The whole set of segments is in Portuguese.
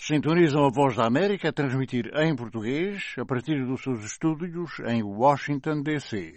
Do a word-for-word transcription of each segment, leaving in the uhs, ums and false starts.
Sintonizam a Voz da América a transmitir em português a partir dos seus estúdios em Washington, D C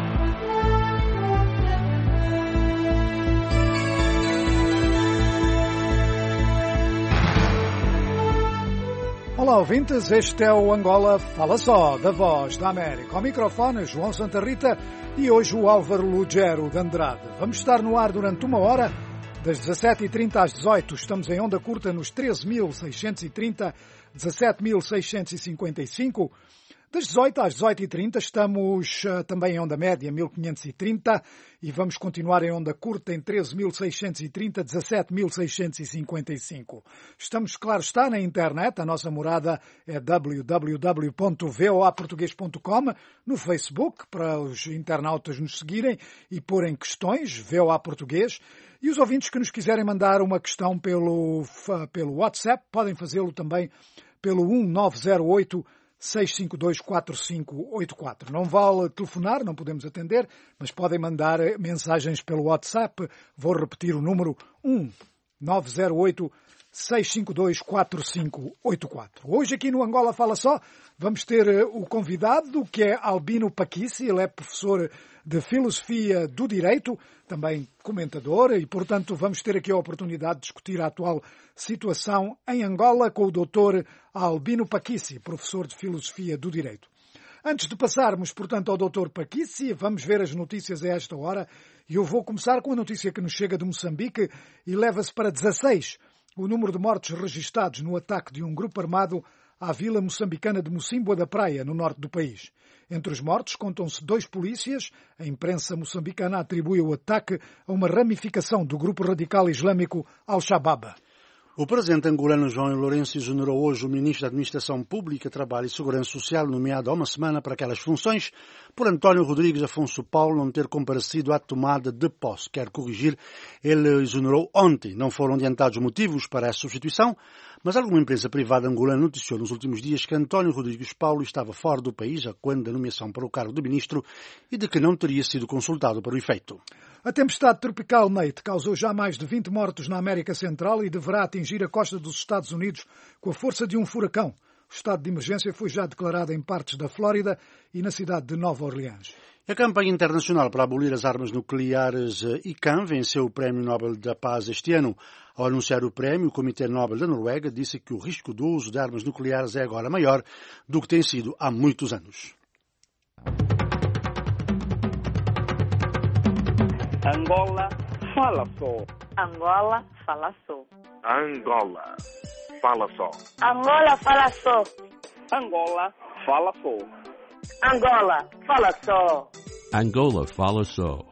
Olá, ouvintes, este é o Angola Fala Só, da Voz da América. Ao microfone, João Santa Rita e hoje o Álvaro Lugero de Andrade. Vamos estar no ar durante uma hora, das dezassete e trinta às dezoito. Estamos em onda curta nos treze mil seiscentos e trinta, dezassete mil seiscentos e cinquenta e cinco. Das dezoito às dezoito e trinta estamos uh, também em onda média mil quinhentos e trinta e vamos continuar em onda curta em treze mil seiscentos e trinta, dezassete mil seiscentos e cinquenta e cinco. Estamos, claro está, na internet. A nossa morada é w w w ponto voa português ponto com, no Facebook, para os internautas nos seguirem e porem questões, Voa Português. E os ouvintes que nos quiserem mandar uma questão pelo, pelo WhatsApp podem fazê-lo também pelo um nove zero oito, seis cinco dois, quatro cinco oito quatro. Não vale telefonar, não podemos atender, mas podem mandar mensagens pelo WhatsApp. Vou repetir o número um nove zero oito, seis cinco dois, quatro cinco oito quatro. Hoje aqui no Angola Fala Só vamos ter o convidado, que é Albino Paquici. Ele é professor de Filosofia do Direito, também comentador, e, portanto, vamos ter aqui a oportunidade de discutir a atual situação em Angola com o doutor Albino Paquici, professor de Filosofia do Direito. Antes de passarmos, portanto, ao doutor Paquici, vamos ver as notícias a esta hora, e eu vou começar com a notícia que nos chega de Moçambique e leva-se para dezasseis o número de mortos registados no ataque de um grupo armado à vila moçambicana de Mocímboa da Praia, no norte do país. Entre os mortos contam-se dois polícias. A imprensa moçambicana atribui o ataque a uma ramificação do grupo radical islâmico Al-Shabaab. O presidente angolano João Lourenço exonerou hoje o ministro da Administração Pública, Trabalho e Segurança Social, nomeado há uma semana para aquelas funções, por António Rodrigues Afonso Paulo não ter comparecido à tomada de posse. Quer corrigir, ele exonerou ontem. Não foram adiantados motivos para essa substituição, mas alguma imprensa privada angolana noticiou nos últimos dias que António Rodrigues Paulo estava fora do país a quando da nomeação para o cargo de ministro e de que não teria sido consultado para o efeito. A tempestade tropical Nate causou já mais de vinte mortos na América Central e deverá atingir a costa dos Estados Unidos com a força de um furacão. O estado de emergência foi já declarado em partes da Flórida e na cidade de Nova Orleans. A campanha internacional para abolir as armas nucleares I C A N venceu o Prémio Nobel da Paz este ano. Ao anunciar o prémio, o Comitê Nobel da Noruega disse que o risco do uso de armas nucleares é agora maior do que tem sido há muitos anos. Angola Fala Só. Angola Fala Só. Angola Fala Só. Angola Fala Só. Angola Fala Só. Angola Fala Só. Angola Fala Só.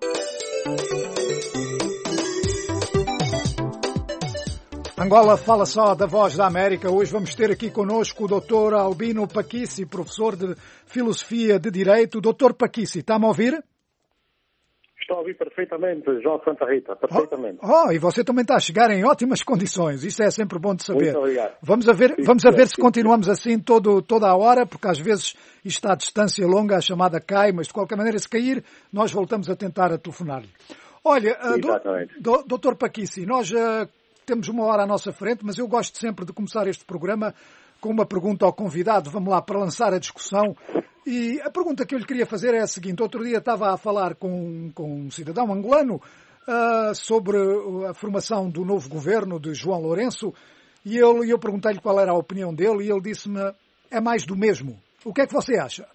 Angola Fala Só, da Voz da América. Hoje vamos ter aqui connosco o doutor Albino Paquici, professor de Filosofia de Direito. doutor Paquici, está-me a ouvir? Estou a ouvir perfeitamente, João Santa Rita, perfeitamente. Oh, oh, e você também está a chegar em ótimas condições, isso é sempre bom de saber. Muito obrigado. Vamos a ver, vamos a ver se continuamos assim todo, toda a hora, porque às vezes isto está a distância longa, a chamada cai, mas de qualquer maneira, se cair, nós voltamos a tentar a telefonar-lhe. Olha, uh, do, doutor Paquici, nós uh, temos uma hora à nossa frente, mas eu gosto sempre de começar este programa com uma pergunta ao convidado, vamos lá, para lançar a discussão. E a pergunta que eu lhe queria fazer é a seguinte. Outro dia estava a falar com, com um cidadão angolano uh, sobre a formação do novo governo de João Lourenço e eu, eu perguntei-lhe qual era a opinião dele e ele disse-me, é mais do mesmo. O que é que você acha?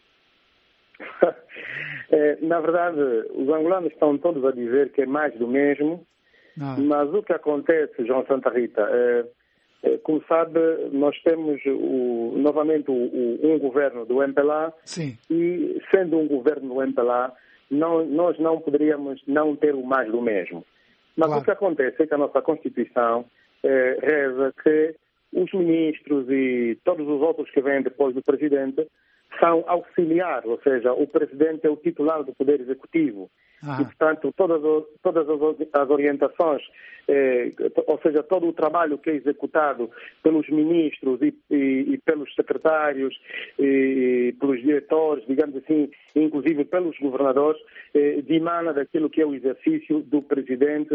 é, na verdade, os angolanos estão todos a dizer que é mais do mesmo, ah. mas o que acontece, João Santa Rita, é... Como sabe, nós temos o, novamente o, o, um governo do M P L A. Sim. E, sendo um governo do M P L A, não, nós não poderíamos não ter o mais do mesmo. Mas claro. O que acontece é que a nossa Constituição eh, reza que os ministros e todos os outros que vêm depois do Presidente são auxiliares, ou seja, o Presidente é o titular do Poder Executivo. Ah. E, portanto, todas, todas as orientações, eh, ou seja, todo o trabalho que é executado pelos ministros e, e, e pelos secretários e, e pelos diretores, digamos assim, inclusive pelos governadores, eh, dimana daquilo que é o exercício do Presidente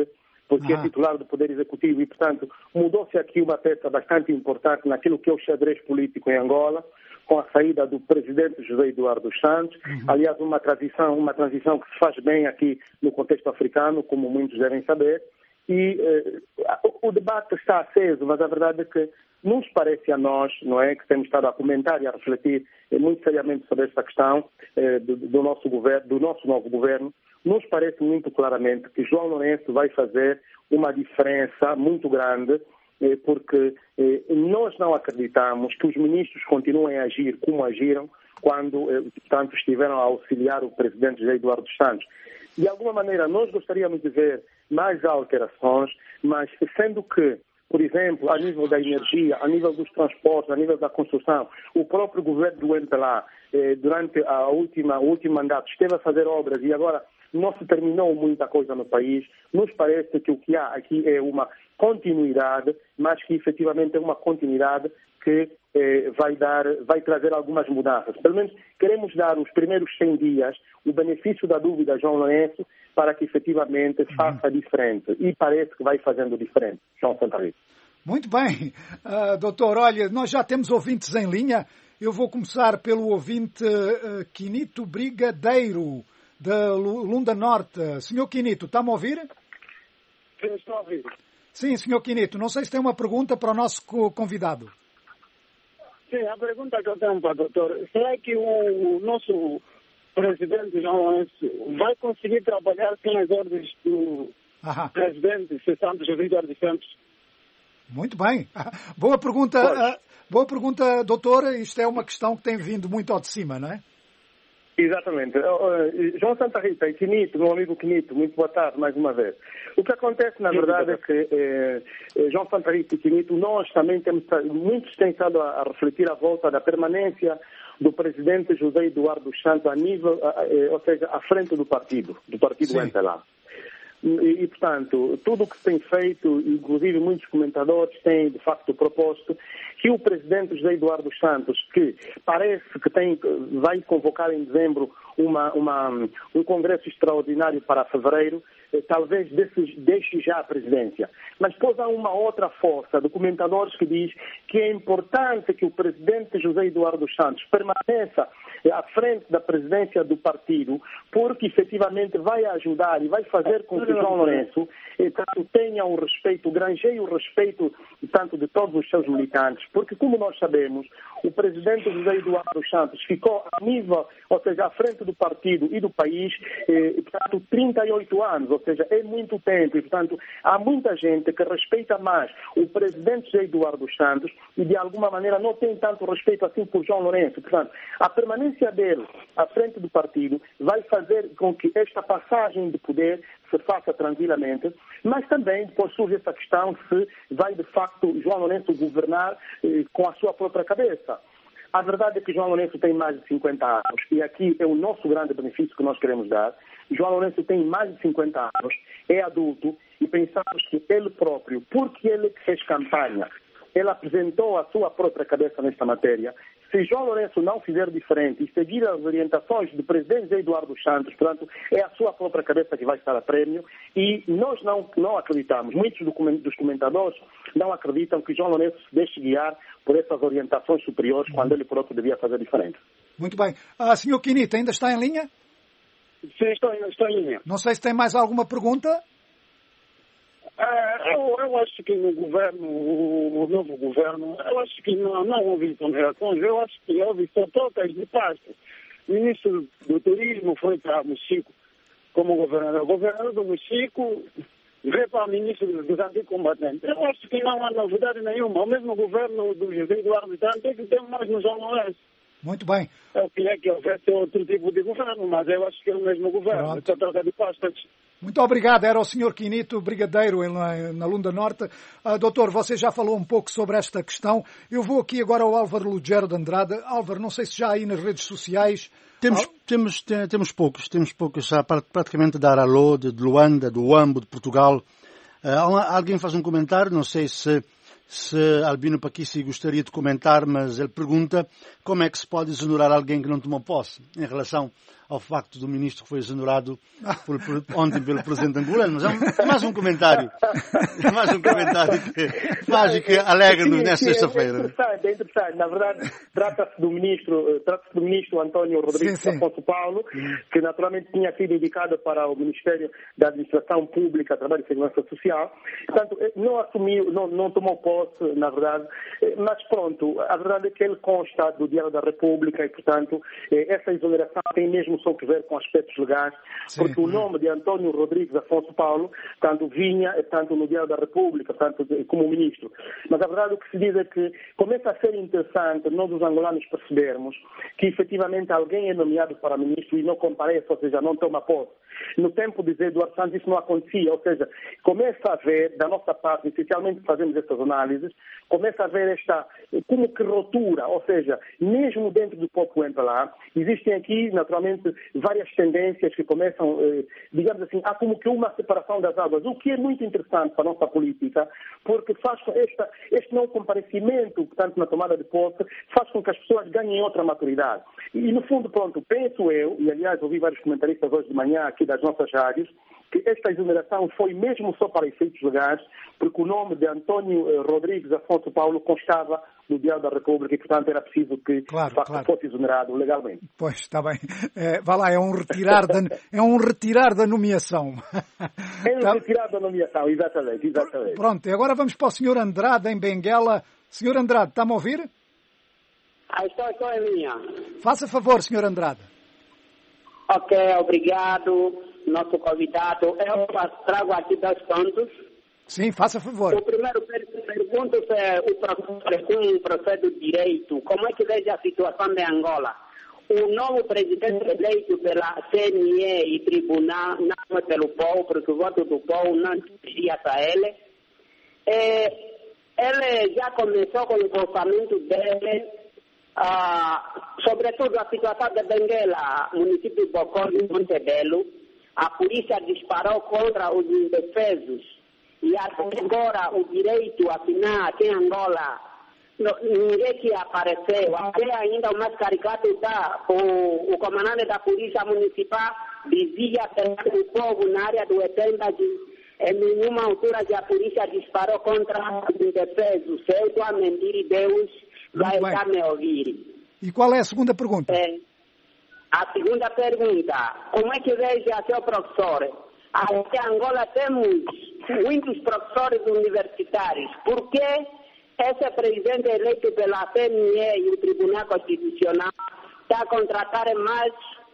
porque ah. é titular do Poder Executivo e, portanto, mudou-se aqui uma peça bastante importante naquilo que é o xadrez político em Angola, com a saída do presidente José Eduardo dos Santos. Uhum. Aliás, uma transição, uma transição que se faz bem aqui no contexto africano, como muitos devem saber. E eh, o, o debate está aceso, mas a verdade é que nos parece a nós, não é, que temos estado a comentar e a refletir eh, muito seriamente sobre esta questão eh, do, do nosso governo, do nosso novo governo, nos parece muito claramente que João Lourenço vai fazer uma diferença muito grande, eh, porque eh, nós não acreditamos que os ministros continuem a agir como agiram quando, eh, portanto, estiveram a auxiliar o presidente José Eduardo dos Santos. De alguma maneira, nós gostaríamos de ver mais alterações, mas sendo que, por exemplo, a nível da energia, a nível dos transportes, a nível da construção, o próprio governo do M P L A, eh, durante a última, o último mandato, esteve a fazer obras e agora não se terminou muita coisa no país. Nos parece que o que há aqui é uma continuidade, mas que efetivamente é uma continuidade que eh, vai, dar, vai trazer algumas mudanças. Pelo menos queremos dar os primeiros cem dias o benefício da dúvida a João Lourenço para que efetivamente faça diferente. E parece que vai fazendo diferente, João Santa Rita. Muito bem. Uh, doutor, olha, nós já temos ouvintes em linha. Eu vou começar pelo ouvinte uh, Quinito Brigadeiro, da Lunda Norte. Senhor Quinito, está-me a ouvir? Sim, estou a ouvir. Sim, senhor Quinito. Não sei se tem uma pergunta para o nosso convidado. Sim, a pergunta que eu tenho para o doutor, será que o nosso presidente João Lourenço vai conseguir trabalhar sem as ordens do Aha. presidente Santos José Eduardo Santos? Muito bem. Boa pergunta, uh, boa pergunta, doutor. Isto é uma questão que tem vindo muito ao de cima, não é? Exatamente. Uh, João Santa Rita e Quinito, meu amigo Quinito, muito boa tarde mais uma vez. O que acontece, na verdade, é que eh, João Santa Rita e Quinito, nós também temos, muitos têm estado a, a refletir à volta da permanência do presidente José Eduardo dos Santos a nível, a, a, ou seja, à frente do partido, do partido M P L A. E, e, portanto, tudo o que se tem feito, inclusive muitos comentadores têm, de facto, proposto que o presidente José Eduardo dos Santos, que parece que tem, vai convocar em dezembro uma, uma, um congresso extraordinário para fevereiro, eh, talvez deixe, deixe já a presidência. Mas depois há uma outra força de comentadores que diz que é importante que o presidente José Eduardo dos Santos permaneça à frente da presidência do partido, porque efetivamente vai ajudar e vai fazer com que João Lourenço eh, tanto tenha um respeito, granjeie o respeito tanto de todos os seus militantes, porque como nós sabemos, o presidente José Eduardo dos Santos ficou a nível, ou seja, à frente do partido e do país, eh, portanto, trinta e oito anos, ou seja, é muito tempo, e portanto, há muita gente que respeita mais o presidente José Eduardo dos Santos e de alguma maneira não tem tanto respeito assim por João Lourenço. Portanto, a permanência dele à frente do partido vai fazer com que esta passagem de poder se faça tranquilamente, mas também depois surge essa questão se vai de facto João Lourenço governar eh, com a sua própria cabeça. A verdade é que João Lourenço tem mais de cinquenta anos e aqui é o nosso grande benefício que nós queremos dar. João Lourenço tem mais de cinquenta anos, é adulto e pensamos que ele próprio, porque ele fez campanha, ele apresentou a sua própria cabeça nesta matéria. Se João Lourenço não fizer diferente e seguir as orientações do presidente Eduardo dos Santos, portanto, é a sua própria cabeça que vai estar a prêmio e nós não, não acreditamos, muitos dos comentadores não acreditam que João Lourenço se deixe guiar por essas orientações superiores quando ele próprio devia fazer diferente. Muito bem. Ah, senhor Quinito, ainda está em linha? Sim, estou, estou em linha. Não sei se tem mais alguma pergunta. Uh, eu, eu acho que no governo, o, o novo governo, eu acho que não, não houve ponderações, eu acho que houve só trocas de pasto. O ministro do Turismo foi para Mochico como governador. O governador do Mochico veio para o ministro dos anticombatentes. Eu acho que não há novidade nenhuma. O mesmo governo do José Eduardo Santos é que tem mais no João Lourenço. Muito bem. Eu queria que houvesse outro tipo de governo, mas eu acho que é o mesmo governo. Só troca de pastas. Muito obrigado. Era o senhor Quinito Brigadeiro, na, na Lunda Norte. Uh, doutor, você já falou um pouco sobre esta questão. Eu vou aqui agora ao Álvaro Lugero de Andrade. Álvaro, não sei se já aí nas redes sociais... Temos, Al... temos, tem, temos poucos, temos poucos, já praticamente da Aralô, de Luanda, do Uambo, de Portugal. Uh, alguém faz um comentário, não sei se... se Albino Paquissi gostaria de comentar, mas ele pergunta como é que se pode exonerar alguém que não tomou posse em relação ao facto do ministro que foi exonerado por, por, ontem pelo presidente angolano. Mas é, um, é mais um comentário. É mais um comentário que faz e que alegra-nos nesta sexta-feira. É interessante, é interessante. Na verdade, trata-se do ministro, trata-se do ministro António Rodrigues sim, sim. Afonso Paulo, que naturalmente tinha sido indicado para o Ministério da Administração Pública, Trabalho e Segurança Social. Portanto, não assumiu, não, não tomou posse, na verdade, mas pronto, a verdade é que ele consta do Diário da República e, portanto, essa exoneração tem mesmo só que ver com aspectos legais, sim, porque sim. o nome de António Rodrigues Afonso Paulo, tanto vinha, tanto no Diário da República, tanto como ministro. Mas a verdade o que se diz é que começa a ser interessante nós os angolanos percebermos que efetivamente alguém é nomeado para ministro e não comparece, ou seja, não toma posse. No tempo de Zé Eduardo Santos isso não acontecia, ou seja, começa a haver, da nossa parte, essencialmente fazemos essas análises, começa a haver esta, como que rotura, ou seja, mesmo dentro do próprio M P L A, existem aqui, naturalmente, várias tendências que começam, eh, digamos assim, há como que uma separação das águas, o que é muito interessante para a nossa política, porque faz com esta, este não comparecimento, portanto, na tomada de posse, faz com que as pessoas ganhem outra maturidade. E, no fundo, pronto, penso eu, e aliás ouvi vários comentaristas hoje de manhã aqui das nossas rádios, que esta exoneração foi mesmo só para efeitos legais, porque o nome de António Rodrigues Afonso Paulo constava no Diário da República e, portanto, era preciso que claro, claro. fosse exonerado legalmente. Pois, está bem. É, vá lá, é um retirar da, é um retirar da nomeação. É um tá? retirar da nomeação, exatamente, exatamente. Pronto, e agora vamos para o senhor Andrade, em Benguela. senhor Andrade, está-me a ouvir? Ah, estou, estou em linha. Faça favor, senhor Andrade. Ok, obrigado, nosso convidado. Eu trago aqui dois pontos. Sim, faça favor. O primeiro pergunto é o professor com o processo de direito. Como é que veja a situação de Angola? O novo presidente eleito pela C N E e tribunal, não é pelo povo, porque o voto do povo não dirigia a ele. É, ele já começou com o orçamento dele, ah, sobretudo a situação de Benguela, município de Bocó e Montebello. A polícia disparou contra os indefesos. E até agora o direito a assinar aqui em Angola, ninguém que apareceu. Até ainda o mais caricato está, o, o comandante da Polícia Municipal dizia que o povo na área do Etenda, em nenhuma altura que a polícia disparou contra os indefesos. Se eu estou a mentir, Deus vai estar me ouvir. E qual é a segunda pergunta? É, a segunda pergunta, como é que veja seu professor? Aqui em Angola temos muitos professores universitários. Por que esse presidente eleito pela C N E e o Tribunal Constitucional está a contratar mais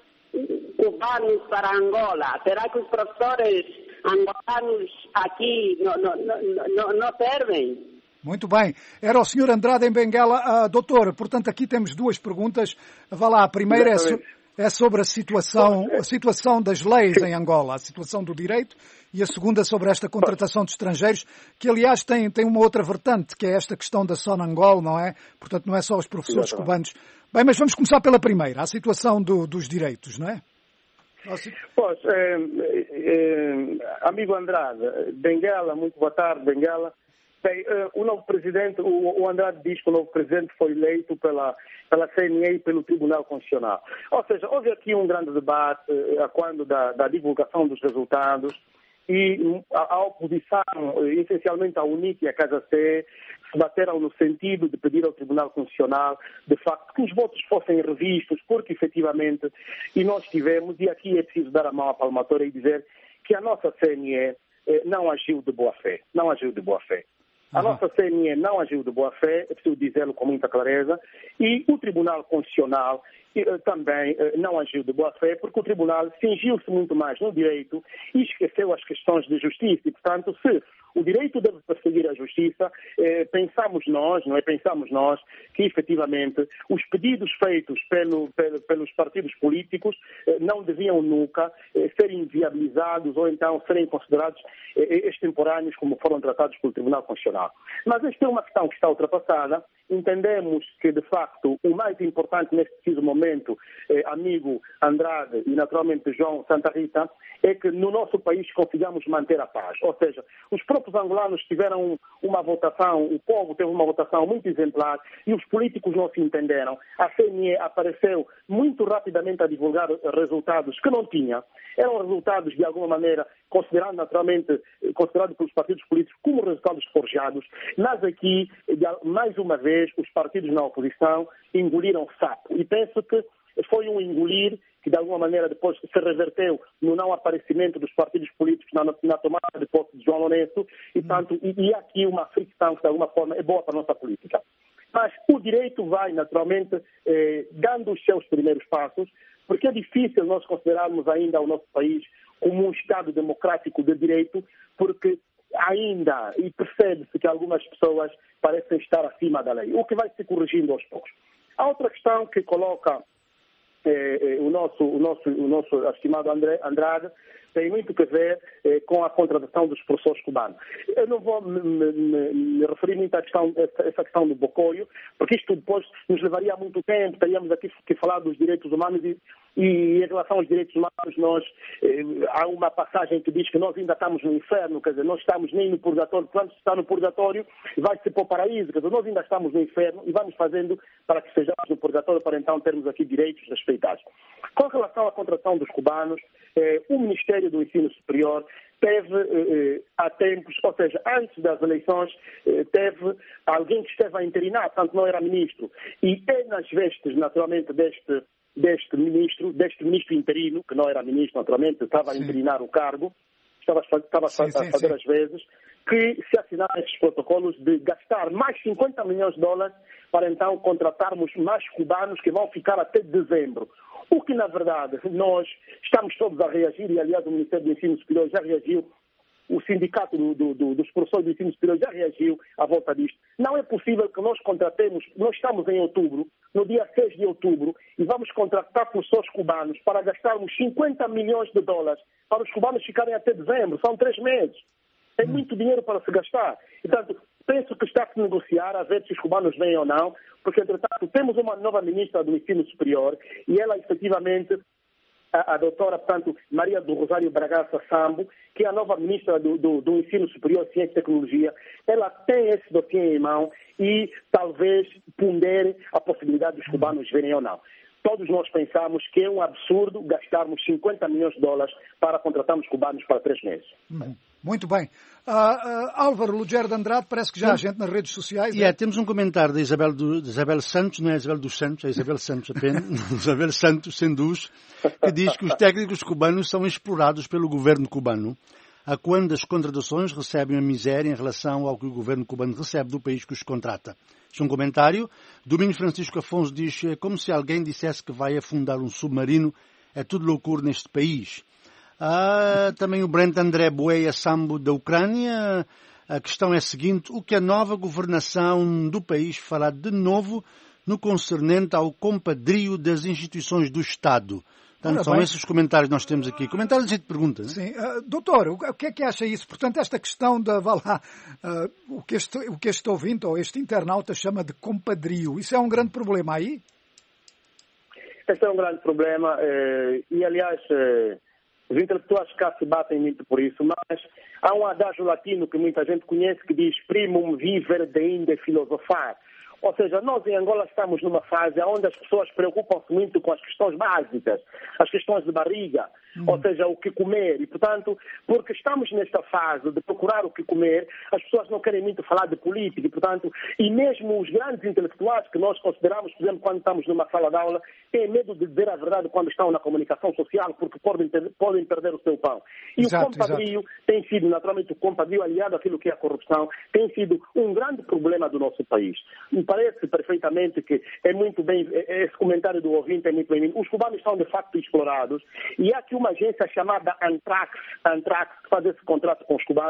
cubanos para Angola? Será que os professores angolanos aqui não, não, não, não servem? Muito bem. Era o senhor Andrade em Benguela. Uh, doutor, portanto, aqui temos duas perguntas. Vá lá, a primeira é, so, é sobre a situação, a situação das leis em Angola, a situação do direito, e a segunda sobre esta contratação de estrangeiros, que aliás tem, tem uma outra vertente, que é esta questão da Sonangol, não é? Portanto, não é só os professores cubanos. Bem, mas vamos começar pela primeira, a situação do, dos direitos, não é? Pois, eh, eh, amigo Andrade, Benguela, muito boa tarde, Benguela. Bem, uh, o novo presidente, o, o Andrade diz que o novo presidente foi eleito pela, pela C N E e pelo Tribunal Constitucional. Ou seja, houve aqui um grande debate uh, quando da, da divulgação dos resultados e a, a oposição, uh, essencialmente a UNIT e a Casa C, se bateram no sentido de pedir ao Tribunal Constitucional, de facto, que os votos fossem revistos, porque efetivamente, e nós tivemos, e aqui é preciso dar a mão à palmatória e dizer que a nossa C N E uh, não agiu de boa fé, não agiu de boa fé. A nossa C N E não agiu de boa fé, é preciso dizê-lo com muita clareza, e o Tribunal Constitucional também não agiu de boa fé, porque o Tribunal fingiu-se muito mais no direito e esqueceu as questões de justiça. E, portanto, se o direito deve perseguir a justiça, eh, pensamos nós, não é? Pensamos nós que, efetivamente, os pedidos feitos pelo, pelo, pelos partidos políticos eh, não deviam nunca eh, serem viabilizados ou então serem considerados eh, extemporâneos como foram tratados pelo Tribunal Constitucional. Mas esta é uma questão que está ultrapassada. Entendemos que, de facto, o mais importante neste preciso momento momento, eh, amigo Andrade e naturalmente João Santa Rita, é que no nosso país consigamos manter a paz. Ou seja, os próprios angolanos tiveram uma votação, o povo teve uma votação muito exemplar e os políticos não se entenderam. A C N E apareceu muito rapidamente a divulgar resultados que não tinha. Eram resultados, de alguma maneira, considerados naturalmente, considerados pelos partidos políticos como resultados forjados. Mas aqui, mais uma vez, os partidos na oposição engoliram sapo. E penso que foi um engolir que, de alguma maneira, depois se reverteu no não aparecimento dos partidos políticos na, na tomada de posse de João Lourenço, e, tanto, e, e aqui uma fricção que, de alguma forma, é boa para a nossa política. Mas o direito vai, naturalmente, eh, dando os seus primeiros passos, porque é difícil nós considerarmos ainda o nosso país como um Estado democrático de direito, porque ainda, e percebe-se que algumas pessoas parecem estar acima da lei, o que vai se corrigindo aos poucos. A outra questão que coloca eh, o, nosso, o, nosso, o nosso estimado André, Andrade tem muito a ver eh, com a contratação dos professores cubanos. Eu não vou me, me, me referir muito à questão, essa, essa questão do bocoio, porque isto depois nos levaria muito tempo, teríamos aqui que falar dos direitos humanos e, e em relação aos direitos humanos, nós, eh, há uma passagem que diz que nós ainda estamos no inferno, quer dizer, não estamos nem no purgatório, quando se está no purgatório vai-se para o paraíso, quer dizer, nós ainda estamos no inferno e vamos fazendo para que sejamos no purgatório, para então termos aqui direitos respeitados. Com relação à contratação dos cubanos, eh, o Ministério do Ensino Superior teve, eh, há tempos, ou seja, antes das eleições, eh, teve alguém que esteve a interinar, portanto não era ministro, e é nas vestes, naturalmente, deste, deste ministro, deste ministro interino, que não era ministro, naturalmente, estava sim. a interinar o cargo, estava, estava sim, a fazer sim, as vezes, que se assinaram esses protocolos de gastar mais cinquenta milhões de dólares para então contratarmos mais cubanos que vão ficar até dezembro. O que, na verdade, nós estamos todos a reagir, e, aliás, o Ministério do Ensino Superior já reagiu, o Sindicato do, do, do, dos Professores do Ensino Superior já reagiu à volta disto. Não é possível que nós contratemos, nós estamos em outubro, no dia seis de outubro, e vamos contratar professores cubanos para gastarmos cinquenta milhões de dólares para os cubanos ficarem até dezembro. São três meses. É muito dinheiro para se gastar. Portanto, penso que está a se negociar, a ver se os cubanos vêm ou não, porque, entretanto, temos uma nova ministra do Ensino Superior e ela, efetivamente, a, a doutora, portanto, Maria do Rosário Bragaça Sambo, que é a nova ministra do, do, do Ensino Superior, Ciência e Tecnologia, ela tem esse dossiê em mão e talvez pondere a possibilidade dos cubanos verem ou não. Todos nós pensamos que é um absurdo gastarmos cinquenta milhões de dólares para contratarmos cubanos para três meses. Muito bem. Uh, uh, Álvaro Lugero de Andrade, parece que já há gente nas redes sociais. Yeah, é? Temos um comentário da Isabel, do, de Isabel Santos, não é Isabel dos Santos, é Isabel Santos apenas, Isabel Santos, sem dúvida, que diz que os técnicos cubanos são explorados pelo governo cubano, a quando as contratações recebem a miséria em relação ao que o governo cubano recebe do país que os contrata. Este é um comentário. Domingos Francisco Afonso diz, é como se alguém dissesse que vai afundar um submarino, é tudo loucura neste país. Ah, também o Brent André Boeia Sambo da Ucrânia. A questão é a seguinte, o que a nova governação do país fará de novo no concernente ao compadrio das instituições do Estado? Portanto, são esses os comentários que nós temos aqui. Comentários de pergunta. Né? Sim. Uh, doutor, o que é que acha isso? Portanto, esta questão da, vá lá, uh, o, que este, o que este ouvinte ou este internauta chama de compadrio, isso é um grande problema aí? Este é um grande problema eh, e, aliás, eh, os intelectuais cá se batem muito por isso, mas há um adágio latino que muita gente conhece que diz primum vivere deinde filosofar. Ou seja, nós em Angola estamos numa fase onde as pessoas preocupam-se muito com as questões básicas, as questões de barriga, hum. ou seja, o que comer. E, portanto, porque estamos nesta fase de procurar o que comer, as pessoas não querem muito falar de política. E, portanto, e mesmo os grandes intelectuais que nós consideramos, por exemplo, quando estamos numa sala de aula, têm medo de dizer a verdade quando estão na comunicação social, porque podem, ter, podem perder o seu pão. E exato, o compadrio exato. tem sido, naturalmente, o compadrio aliado àquilo que é a corrupção, tem sido um grande problema do nosso país. Parece perfeitamente que é muito bem, esse comentário do ouvinte é muito bem-vindo. Os cubanos são de facto explorados e há aqui uma agência chamada Antrax, Antrax que faz esse contrato com os cubanos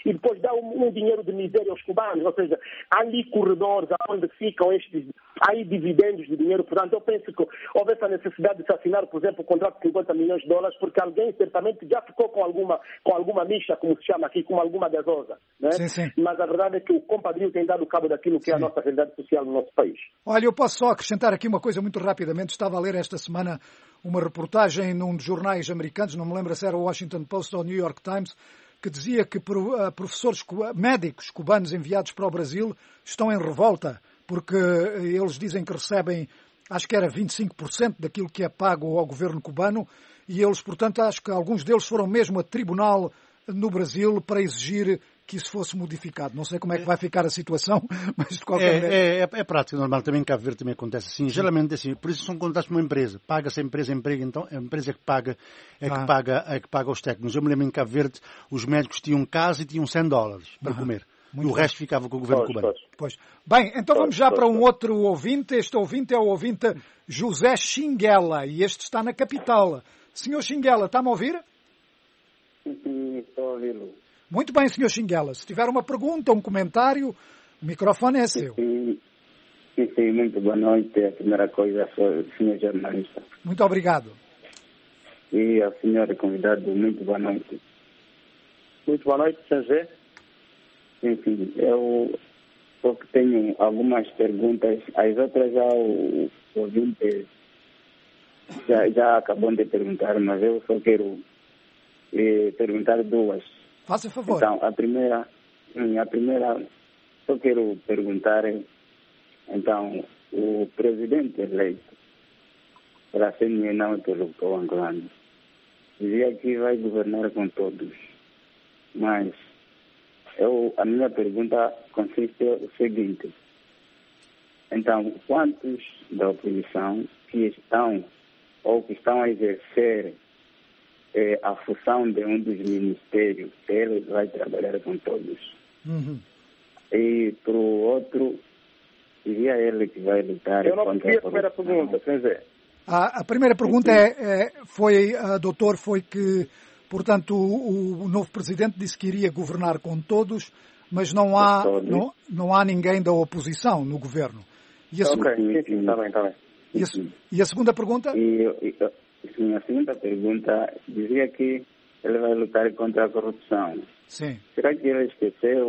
e depois dá um, um dinheiro de miséria aos cubanos. Ou seja, há ali corredores onde ficam estes, há aí dividendos de dinheiro. Portanto, eu penso que houve essa necessidade de se assinar, por exemplo, um contrato de cinquenta milhões de dólares, porque alguém certamente já ficou com alguma, com alguma micha, como se chama aqui, com alguma gasosa. Né? Sim, sim. Mas a verdade é que o compadrio tem dado cabo daquilo que sim. é a nossa realidade social no nosso país. Olha, eu posso só acrescentar aqui uma coisa muito rapidamente. Estava a ler esta semana uma reportagem num dos jornais americanos, não me lembro se era o Washington Post ou o New York Times, que dizia que professores médicos cubanos enviados para o Brasil estão em revolta, porque eles dizem que recebem, acho que era vinte e cinco por cento daquilo que é pago ao governo cubano, e eles, portanto, acho que alguns deles foram mesmo a tribunal no Brasil para exigir que isso fosse modificado. Não sei como é que vai ficar a situação, mas de qualquer maneira... É, é, é prática, normal. Também em Cabo Verde também acontece assim. Geralmente assim, por isso são contratos com uma empresa. Paga-se a empresa, emprega, então a empresa é que paga, é ah. que paga, é que paga os técnicos. Eu me lembro em Cabo Verde, os médicos tinham casa e tinham cem dólares para ah. comer. Muito e o bem. Resto ficava com o governo pois, cubano. Pois. Pois. Bem, então vamos já para um outro ouvinte. Este ouvinte é o ouvinte José Xinguela e este está na capital. Senhor Xinguela, está-me a ouvir? Sim, estou a ouvi-lo. Muito bem, senhor Xinguela. Se tiver uma pergunta, um comentário, o microfone é seu. Sim, sim, sim, muito boa noite. A primeira coisa, sou o senhor jornalista. Muito obrigado. E ao senhor convidado, muito boa noite. Muito boa noite, senhor Zé. Sim, sim. Eu só que tenho algumas perguntas. As outras já o ouvinte já, já acabou de perguntar, mas eu só quero eh, perguntar duas. Faça favor. Então, a primeira, a primeira, só quero perguntar, então, o presidente eleito para ser não interlocutor angolano dizia que vai governar com todos, mas eu, a minha pergunta consiste no seguinte: então, quantos da oposição que estão ou que estão a exercer É, a função de um dos ministérios, ele vai trabalhar com todos. Uhum. E para o outro, seria ele que vai lutar Eu não contra a primeira pergunta, quer dizer. A, a primeira pergunta é, é, foi, a doutor, foi que, portanto, o, o novo presidente disse que iria governar com todos, mas não há, não, não há ninguém da oposição no governo. E a, ok, sim, sim, está bem, está bem. E a, e a segunda pergunta? E, e, Sim, a segunda pergunta dizia que ele vai lutar contra a corrupção. Sim. Será que ele esqueceu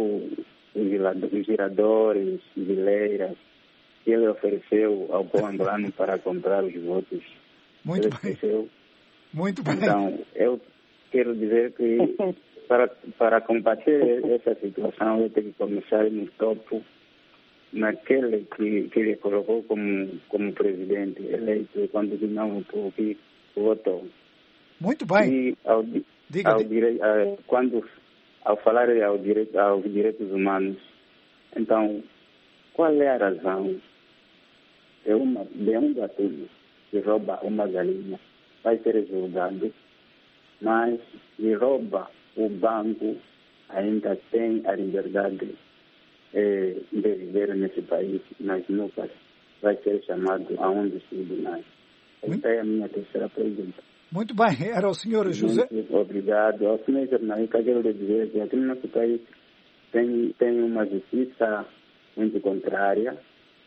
os giradores, vileiras, que ele ofereceu ao povo angolano para comprar os votos? Muito ele bem. Esqueceu? Muito bem. Então, eu quero dizer que para, para combater essa situação, eu tenho que começar no topo, naquele que, que ele colocou como, como presidente eleito, quando não votou aqui. Votou. Muito bem. E ao, diga, ao diga. Dire, quando, ao falar ao direito, aos direitos humanos, então, qual é a razão de, uma, de um gatuno que rouba uma galinha vai ser julgado, mas se rouba o banco ainda tem a liberdade eh, de viver nesse país, mas nunca vai ser chamado a um dos tribunais? Essa é a minha terceira pergunta. Muito bem, era o senhor José... Muito obrigado. Ao senhor jornalista, quero dizer que aqui no nosso país tem, tem uma justiça muito contrária,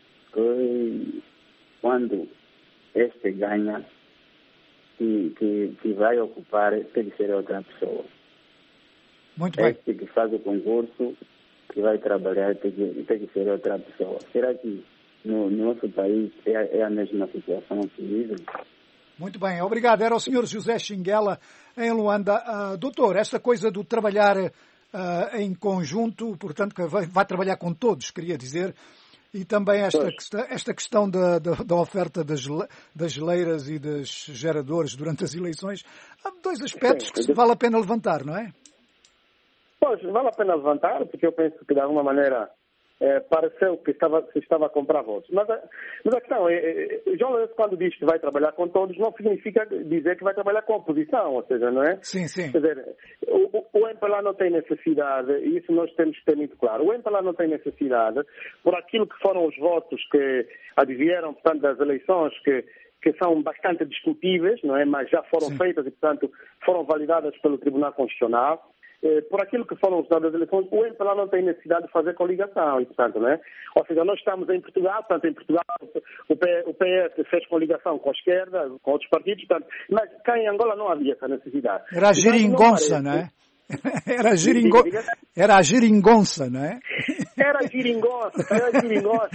que quando este ganha, que, que, que vai ocupar, tem que ser outra pessoa. Muito bem. Este que faz o concurso, que vai trabalhar, tem que, tem que ser outra pessoa. Será que No, no nosso país é, é a mesma situação que vive? Muito bem, obrigado. Era o senhor José Xinguela, em Luanda. Uh, doutor, esta coisa do trabalhar uh, em conjunto, portanto, que vai, vai trabalhar com todos, queria dizer, e também esta, questão, esta questão da, da, da oferta das, das geleiras e dos geradores durante as eleições, há dois aspectos Sim, que se vale a pena levantar, não é? Pois, vale a pena levantar, porque eu penso que de alguma maneira É, pareceu que estava, se estava a comprar votos. Mas a, mas a questão é, é, João Lourenço, quando diz que vai trabalhar com todos, não significa dizer que vai trabalhar com a oposição, ou seja, não é? Sim, sim. Quer dizer, o, o M P L A não tem necessidade, e isso nós temos que ter muito claro, o M P L A não tem necessidade, por aquilo que foram os votos que advieram, portanto, das eleições, que que são bastante discutíveis, não é? Mas já foram Sim. feitas e, portanto, foram validadas pelo Tribunal Constitucional. eh, por aquilo que foram os dados das eleições, o M P L A não tem necessidade de fazer coligação, e, portanto, né? Ou seja, nós estamos em Portugal, portanto, em Portugal o P S fez coligação com a esquerda, com outros partidos, portanto, mas cá em Angola não havia essa necessidade. Era a geringonça, não é? Era a, giringo... era a geringonça, não é? Era a geringonça, era a geringonça.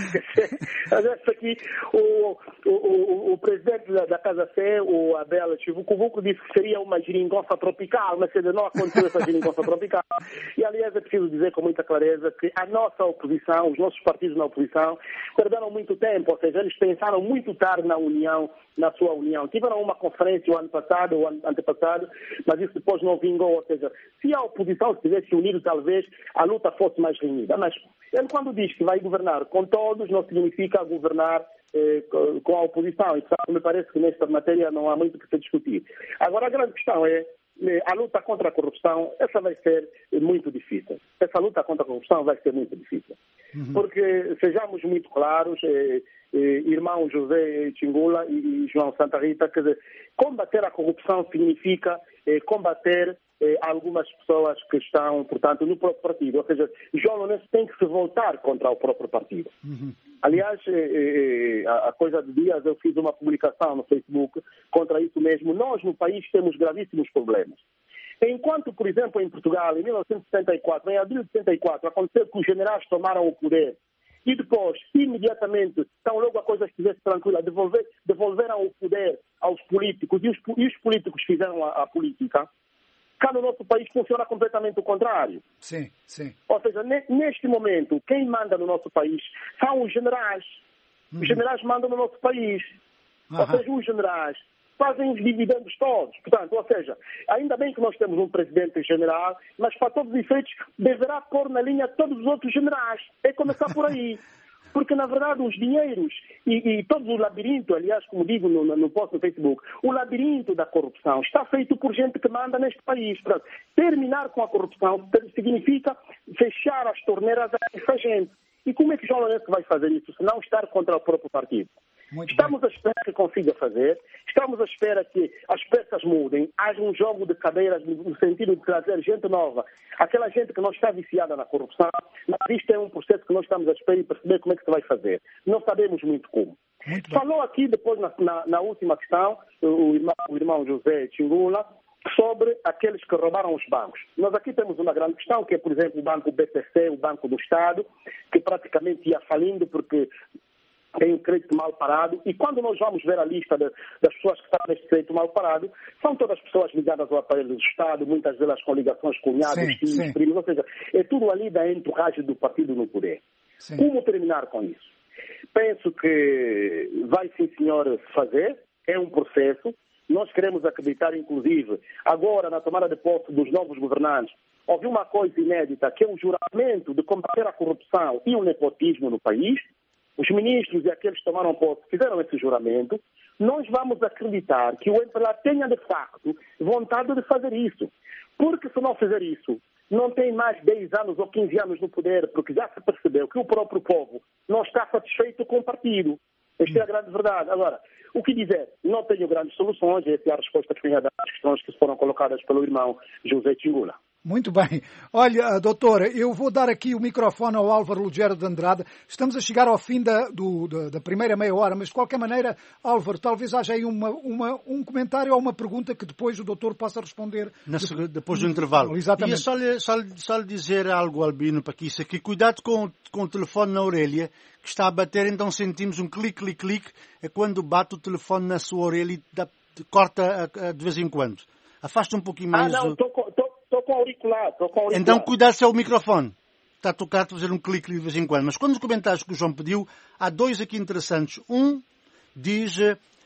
Aqui, o, o, o, o presidente da, da Casa Sé, o Abel Chivucuvuco, disse que seria uma geringonça tropical, mas não aconteceu essa geringonça tropical. E, aliás, é preciso dizer com muita clareza que a nossa oposição, os nossos partidos na oposição, perderam muito tempo, ou seja, eles pensaram muito tarde na união, na sua união. Tiveram uma conferência o ano passado, o ano antepassado, mas isso depois não vingou, ou seja, se a oposição se tivesse unido, talvez a luta fosse mais renhida. Mas ele, quando diz que vai governar com todos, não significa governar eh, com a oposição. E, sabe, me parece que nesta matéria não há muito que se discutir. Agora, a grande questão é a luta contra a corrupção. Essa vai ser muito difícil. Essa luta contra a corrupção vai ser muito difícil. Uhum. Porque, sejamos muito claros, eh, eh, irmão José Chingula e, e João Santa Rita, quer dizer, combater a corrupção significa eh, combater eh, algumas pessoas que estão, portanto, no próprio partido. Ou seja, João Lourenço tem que se voltar contra o próprio partido. Uhum. Aliás, eh, eh, a, a coisa de dias eu fiz uma publicação no Facebook contra isso mesmo. Nós, no país, temos gravíssimos problemas. Enquanto, por exemplo, em Portugal, em mil novecentos e setenta e quatro, em abril de setenta e quatro, aconteceu que os generais tomaram o poder e depois, imediatamente, tão logo a coisa estivesse tranquila, devolver, devolveram o poder aos políticos e os, e os políticos fizeram a, a política. Cá no nosso país funciona completamente o contrário. Sim, sim. Ou seja, neste momento, quem manda no nosso país são os generais. Uhum. Os generais mandam no nosso país. Uhum. Ou seja, os generais fazem os dividendos todos. Portanto, ou seja, ainda bem que nós temos um presidente general, mas para todos os efeitos deverá pôr na linha todos os outros generais. É começar por aí. Porque, na verdade, os dinheiros e, e todo o labirinto, aliás, como digo no, no post no Facebook, o labirinto da corrupção está feito por gente que manda neste país. Portanto, terminar com a corrupção significa fechar as torneiras a essa gente. E como é que João Lourenço vai fazer isso, se não estar contra o próprio partido? Muito estamos bem. À espera que consiga fazer, estamos à espera que as peças mudem, haja um jogo de cadeiras no sentido de trazer gente nova, aquela gente que não está viciada na corrupção, mas isto é um processo que nós estamos à espera e perceber como é que se vai fazer. Não sabemos muito como. Muito Falou aqui depois na, na, na última questão, o irmão, o irmão José Chingula, sobre aqueles que roubaram os bancos. Nós aqui temos uma grande questão, que é, por exemplo, o Banco B P C, o Banco do Estado, que praticamente ia falindo porque tem um crédito mal parado, e quando nós vamos ver a lista de, das pessoas que estão neste crédito mal parado, são todas pessoas ligadas ao aparelho do Estado, muitas delas com ligações cunhados, tios, primos, ou seja, é tudo ali da entourage do partido no poder. Sim. Como terminar com isso? Penso que vai, sim senhor, fazer, é um processo, nós queremos acreditar, inclusive, agora na tomada de posse dos novos governantes, houve uma coisa inédita, que é o juramento de combater a corrupção e o nepotismo no país. Os ministros e aqueles que tomaram posse fizeram esse juramento. Nós vamos acreditar que o M P L A tenha, de facto, vontade de fazer isso. Porque se não fizer isso, não tem mais dez anos ou quinze anos no poder, porque já se percebeu que o próprio povo não está satisfeito com o partido. Esta é a grande verdade. Agora, o que dizer? Não tenho grandes soluções. Essa é a resposta que tenho a dar às questões que foram colocadas pelo irmão José Chingula. Muito bem. Olha, doutora, eu vou dar aqui o microfone ao Álvaro Lugero de Andrade. Estamos a chegar ao fim da, do, da, da primeira meia hora, mas de qualquer maneira, Álvaro, talvez haja aí uma, uma, um comentário ou uma pergunta que depois o doutor possa responder. Na, de... Depois do intervalo. Exatamente. E só lhe, só, só lhe dizer algo, Albino Paquissa, que cuidado com, com o telefone na orelha, que está a bater, então sentimos um clique, clique, clique, é quando bate o telefone na sua orelha e dá, corta a, a, de vez em quando. Afasta um pouquinho mais. Ah, não, estou com, com auricular, estou com auricular. Então cuidado se é o microfone. Está a tocar, a fazer um clique de vez em quando. Mas quando os comentários que o João pediu, há dois aqui interessantes. Um diz,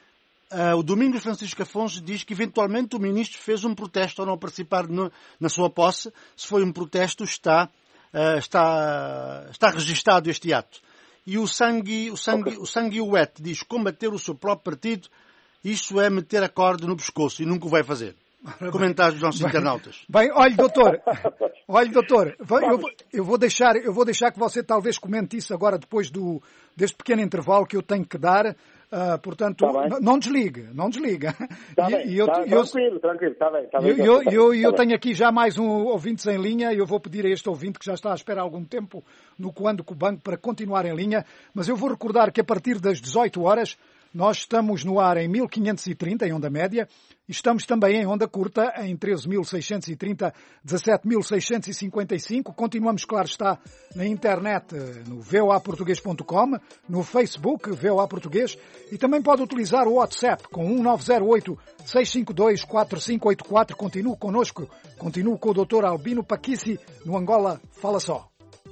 uh, o Domingos Francisco Afonso diz que eventualmente o ministro fez um protesto ao não participar no, na sua posse. Se foi um protesto, está, uh, está, está registado este ato. E o Sangue, o Sangue, okay. o Sangue Wet diz combater o seu próprio partido, isso é meter a corda no pescoço e nunca o vai fazer. Comentários dos nossos bem, internautas. Bem, olha, doutor, olha, doutor, eu, eu, vou deixar, eu vou deixar que você talvez comente isso agora depois do, deste pequeno intervalo que eu tenho que dar. Uh, portanto, tá não desligue, não desliga. Tá e, bem, e eu, tá, eu, tranquilo, tranquilo, está bem. Tá bem, eu, eu, tá eu, bem, eu tá tenho bem. aqui já mais um ouvinte em linha e eu vou pedir a este ouvinte que já está à espera há algum tempo no Comando com o Banco para continuar em linha, mas eu vou recordar que a partir das dezoito horas nós estamos no ar em mil quinhentos e trinta, em onda média, e estamos também em onda curta, em treze mil seiscentos e trinta, dezassete mil seiscentos e cinquenta e cinco. Continuamos, claro está, na internet, no v o a português ponto com, no Facebook, V O A Português, e também pode utilizar o WhatsApp com um nove zero oito, seis cinco dois, quatro cinco oito quatro. Continue connosco, continue com o doutor Albino Paquissi, no Angola Fala Só.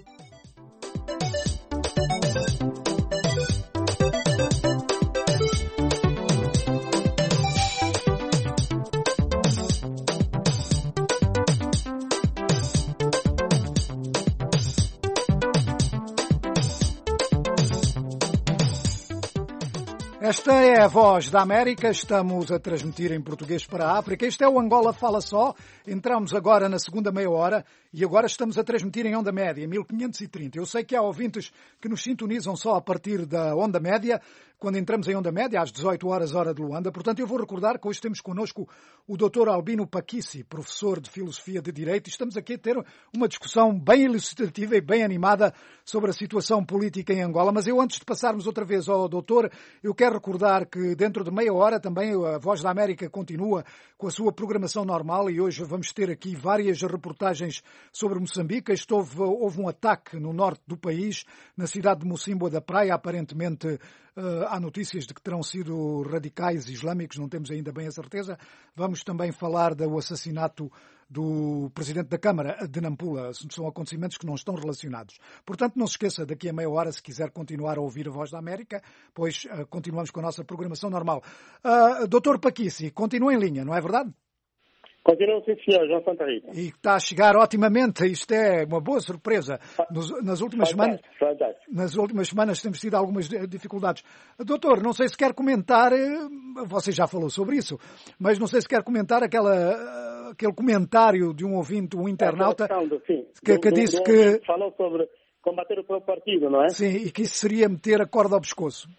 Esta é a Voz da América, estamos a transmitir em português para a África. Este é o Angola Fala Só, entramos agora na segunda meia hora e agora estamos a transmitir em onda média, mil quinhentos e trinta. Eu sei que há ouvintes que nos sintonizam só a partir da onda média, quando entramos em onda média, às dezoito horas, hora de Luanda. Portanto, eu vou recordar que hoje temos connosco o doutor Albino Paquissi, professor de Filosofia de Direito, e estamos aqui a ter uma discussão bem elucidativa e bem animada sobre a situação política em Angola. Mas eu, antes de passarmos outra vez ao doutor, eu quero recordar que dentro de meia hora também a Voz da América continua com a sua programação normal e hoje vamos ter aqui várias reportagens sobre Moçambique. Este houve, houve um ataque no norte do país, na cidade de Mocimboa da Praia, aparentemente. Uh, há notícias de que terão sido radicais islâmicos, não temos ainda bem a certeza. Vamos também falar do assassinato do Presidente da Câmara de Nampula. São acontecimentos que não estão relacionados. Portanto, não se esqueça, daqui a meia hora, se quiser continuar a ouvir a Voz da América, pois uh, continuamos com a nossa programação normal. Uh, doutor Paquissi, continua em linha, não é verdade? Continua, sim, senhor, João Santa Rita. E está a chegar otimamente, isto é uma boa surpresa. Nos, nas, últimas semanas, nas últimas semanas temos tido algumas dificuldades. Doutor, não sei se quer comentar, você já falou sobre isso, mas não sei se quer comentar aquela, aquele comentário de um ouvinte, um internauta, do, sim, que, do, que do, disse do, que... Falou sobre combater o próprio partido, não é? Sim, e que isso seria meter a corda ao pescoço.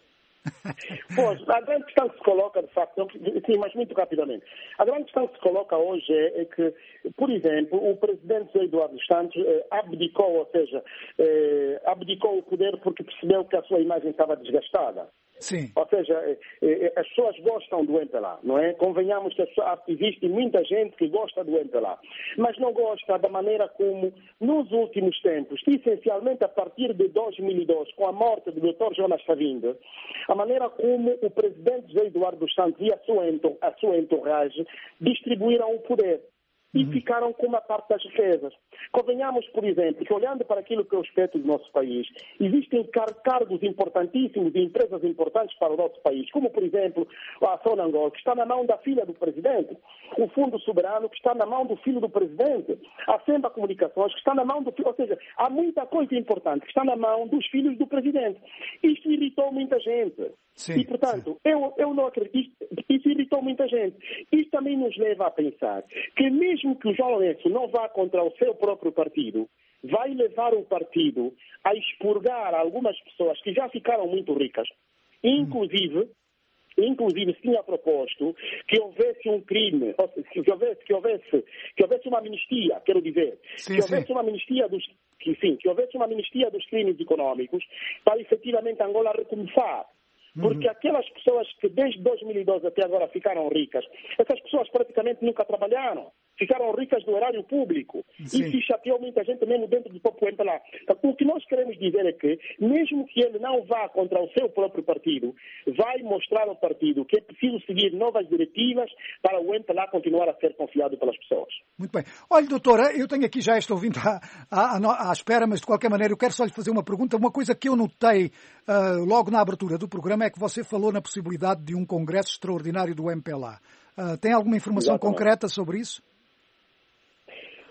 Pois, a grande questão que se coloca, de facto, sim, mas muito rapidamente, a grande questão que se coloca hoje é, é que, por exemplo, o presidente Eduardo dos Santos eh, abdicou, ou seja, eh, abdicou o poder porque percebeu que a sua imagem estava desgastada. Sim. Ou seja, as pessoas gostam do M P L A, não é? Convenhamos que existe muita gente que gosta do M P L A, mas não gosta da maneira como, nos últimos tempos, essencialmente a partir de dois mil e dois, com a morte do doutor Jonas Savimbi, a maneira como o presidente José Eduardo dos Santos e a sua, a sua entourage distribuíram o poder. E uhum. ficaram com uma parte das riquezas. Convenhamos, por exemplo, que olhando para aquilo que é o aspecto do nosso país, existem car cargos importantíssimos e empresas importantes para o nosso país, como, por exemplo, a Sonangol, que está na mão da filha do presidente, o Fundo Soberano, que está na mão do filho do presidente, a Semba Comunicações, que está na mão do filho, ou seja, há muita coisa importante que está na mão dos filhos do presidente. Isto irritou muita gente. Sim, e, portanto, eu, eu não acredito, isso irritou muita gente. Isso também nos leva a pensar que mesmo que o João Lourenço não vá contra o seu próprio partido, vai levar o partido a expurgar algumas pessoas que já ficaram muito ricas, inclusive... Inclusive, se tinha proposto que houvesse um crime, que houvesse, que houvesse, que houvesse uma amnistia, quero dizer, sim, que houvesse sim. uma amnistia dos, que, sim, que houvesse uma amnistia dos crimes económicos para efetivamente Angola recomeçar. Porque uhum. aquelas pessoas que desde dois mil e doze até agora ficaram ricas, essas pessoas praticamente nunca trabalharam. Ficaram ricas do erário público. Sim. E se chateou muita gente mesmo dentro do próprio M P L A. Então, o que nós queremos dizer é que, mesmo que ele não vá contra o seu próprio partido, vai mostrar ao partido que é preciso seguir novas diretivas para o M P L A continuar a ser confiado pelas pessoas. Muito bem. Olha, doutora, eu tenho aqui já este ouvinte à, à, à espera, mas de qualquer maneira eu quero só lhe fazer uma pergunta. Uma coisa que eu notei uh, logo na abertura do programa é que você falou na possibilidade de um congresso extraordinário do M P L A. Uh, tem alguma informação Exatamente. concreta sobre isso?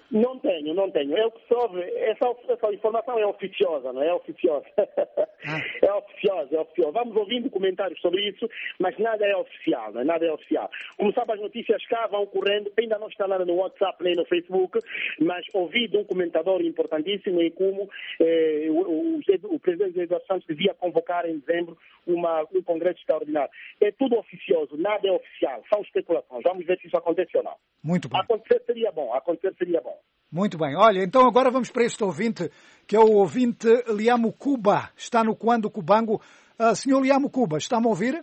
Não tenho, não tenho. É o que soube. Essa, essa informação é oficiosa, não é? É oficiosa. Ah. É oficiosa, é oficiosa. Vamos ouvindo comentários sobre isso, mas nada é oficial, não é? Nada é oficial. Como sabe, as notícias cá vão correndo, ainda não está nada no WhatsApp nem no Facebook, mas ouvi de um comentador importantíssimo em como eh, o, o, o presidente Eduardo Santos devia convocar em dezembro uma, um congresso extraordinário. É tudo oficioso, nada é oficial. São especulações. Vamos ver se isso acontece ou não. Muito bem. Acontecer seria bom, acontecer seria bom. Muito bem. Olha, então agora vamos para este ouvinte, que é o ouvinte Liamo Cuba. Está no Coando Cubango. Uh, senhor Liamo Cuba, está-me a ouvir?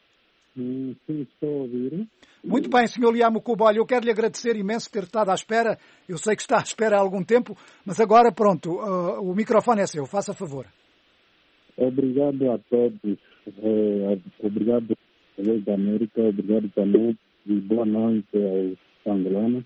Sim, sim, estou a ouvir. Muito bem, senhor Liamo Cuba. Olha, eu quero lhe agradecer imenso ter estado à espera. Eu sei que está à espera há algum tempo, mas agora, pronto, uh, o microfone é seu. Faça favor. Obrigado a todos. Eh, obrigado, Voz da América. Obrigado também e boa noite aos angolanos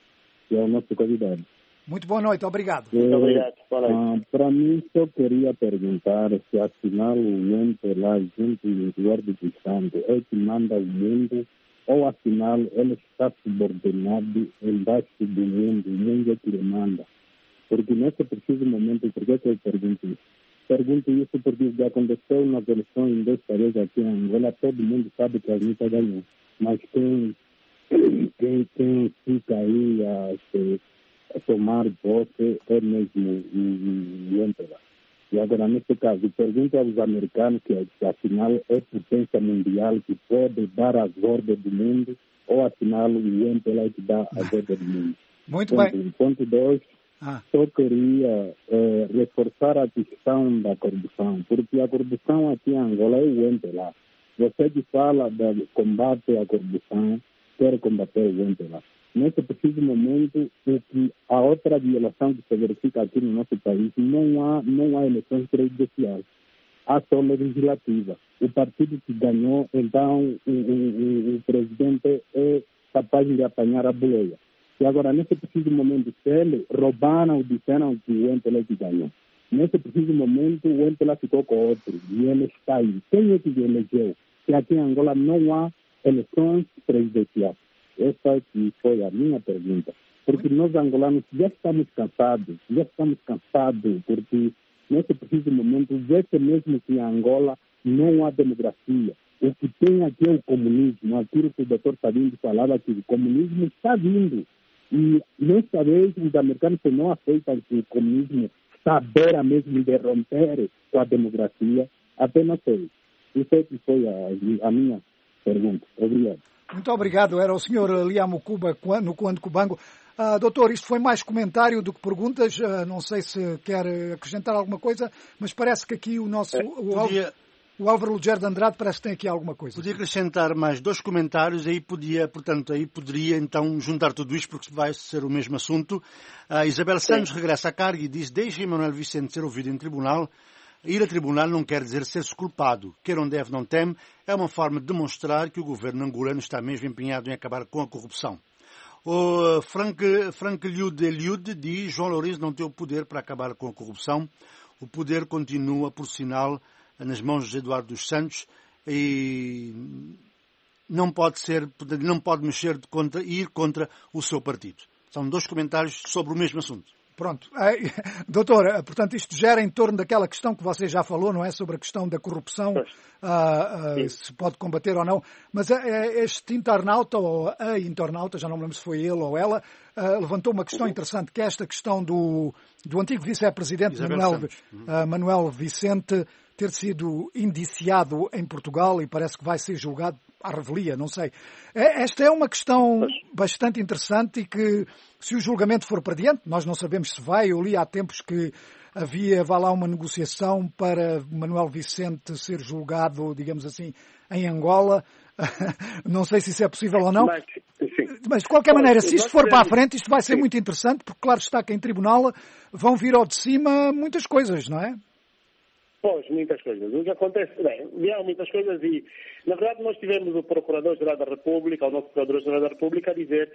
e ao nosso convidado. Muito boa noite, obrigado. Muito é, obrigado. Ah, para mim, só queria perguntar se afinal o mente lá junto do Eduardo dos Santos é que manda o mundo ou afinal ele está subordinado embaixo do mundo, o mundo é que lhe manda. Porque nesse preciso momento, por que eu pergunto isso? Pergunto isso porque o que aconteceu nas eleições desta vez aqui em Angola, todo mundo sabe que a Anitta ganhou. Mas quem, quem, quem fica aí a, se, a tomar posse é mesmo o Entela. E agora, nesse caso, pergunto aos americanos que, que afinal é potência mundial que pode dar as ordens do mundo ou afinal o Entela é que dá as ordens do mundo. Muito ponto, bem. Ponto dois. Ah. Só queria eh, reforçar a questão da corrupção, porque a corrupção aqui em Angola é o Entela. Você que fala do combate à corrupção, quer combater o Entela. Nesse preciso momento, o que a outra violação que se verifica aqui no nosso país, não há, não há eleições presidenciais, há só legislativa. O partido que ganhou, então, o, o, o, o presidente é capaz de apanhar a boleia. E agora, nesse preciso momento, se ele roubaram, disseram que o Entela que ganhou. Nesse preciso momento, o Entela ficou com outro, e ele está aí. Quem é que elegeu? Que aqui em Angola não há eleições presidenciais. Essa que foi a minha pergunta. Porque nós, angolanos, já estamos cansados, já estamos cansados, porque nesse preciso momento, vê-se mesmo que em Angola não há democracia. O que tem aqui é o comunismo, aquilo que o doutor Savimbi falava, que o comunismo está vindo. E nessa vez, os americanos não aceitam que o comunismo está à beira mesmo de romper com a democracia. Apenas isso. Isso é que foi a, a minha pergunta. Obrigado. Muito obrigado. Era o senhor Liamo Cuba no Coando Cubango. Uh, doutor, isto foi mais comentário do que perguntas. Uh, não sei se quer acrescentar alguma coisa, mas parece que aqui o nosso... É, o, podia... O Álvaro Lugero de Andrade parece que tem aqui alguma coisa. Podia acrescentar mais dois comentários, aí podia, portanto, aí poderia então juntar tudo isto, porque vai ser o mesmo assunto. A Isabel Santos Sim. regressa à carga e diz, deixe Emanuel Vicente ser ouvido em tribunal. Ir a tribunal não quer dizer ser-se culpado. Quer não deve, não teme. É uma forma de demonstrar que o governo angolano está mesmo empenhado em acabar com a corrupção. O Frank, Frank Liud Eliud diz, João Lourenço não tem o poder para acabar com a corrupção. O poder continua, por sinal, nas mãos de Eduardo dos Santos e não pode ser, não pode mexer de contra, e ir contra o seu partido. São dois comentários sobre o mesmo assunto. Pronto. Doutor, portanto, isto gera em torno daquela questão que você já falou, não é? Sobre a questão da corrupção, uh, uh, se pode combater ou não. Mas uh, este internauta, ou a internauta, já não me lembro se foi ele ou ela, uh, levantou uma questão interessante, que é esta questão do, do antigo vice-presidente Manuel, uh, Manuel Vicente ter sido indiciado em Portugal e parece que vai ser julgado à revelia, não sei. Esta é uma questão bastante interessante e que, se o julgamento for para diante, nós não sabemos se vai. Eu li há tempos que havia, vá lá, uma negociação para Manuel Vicente ser julgado, digamos assim, em Angola. Não sei se isso é possível ou não. Mas, Mas de qualquer maneira, se isto for para a frente, isto vai ser muito interessante, porque claro está que em tribunal vão vir ao de cima muitas coisas, não é? Pois, muitas coisas. O que acontece, bem, vieram muitas coisas e, na verdade, nós tivemos o Procurador-Geral da República, o nosso Procurador-Geral da República, a dizer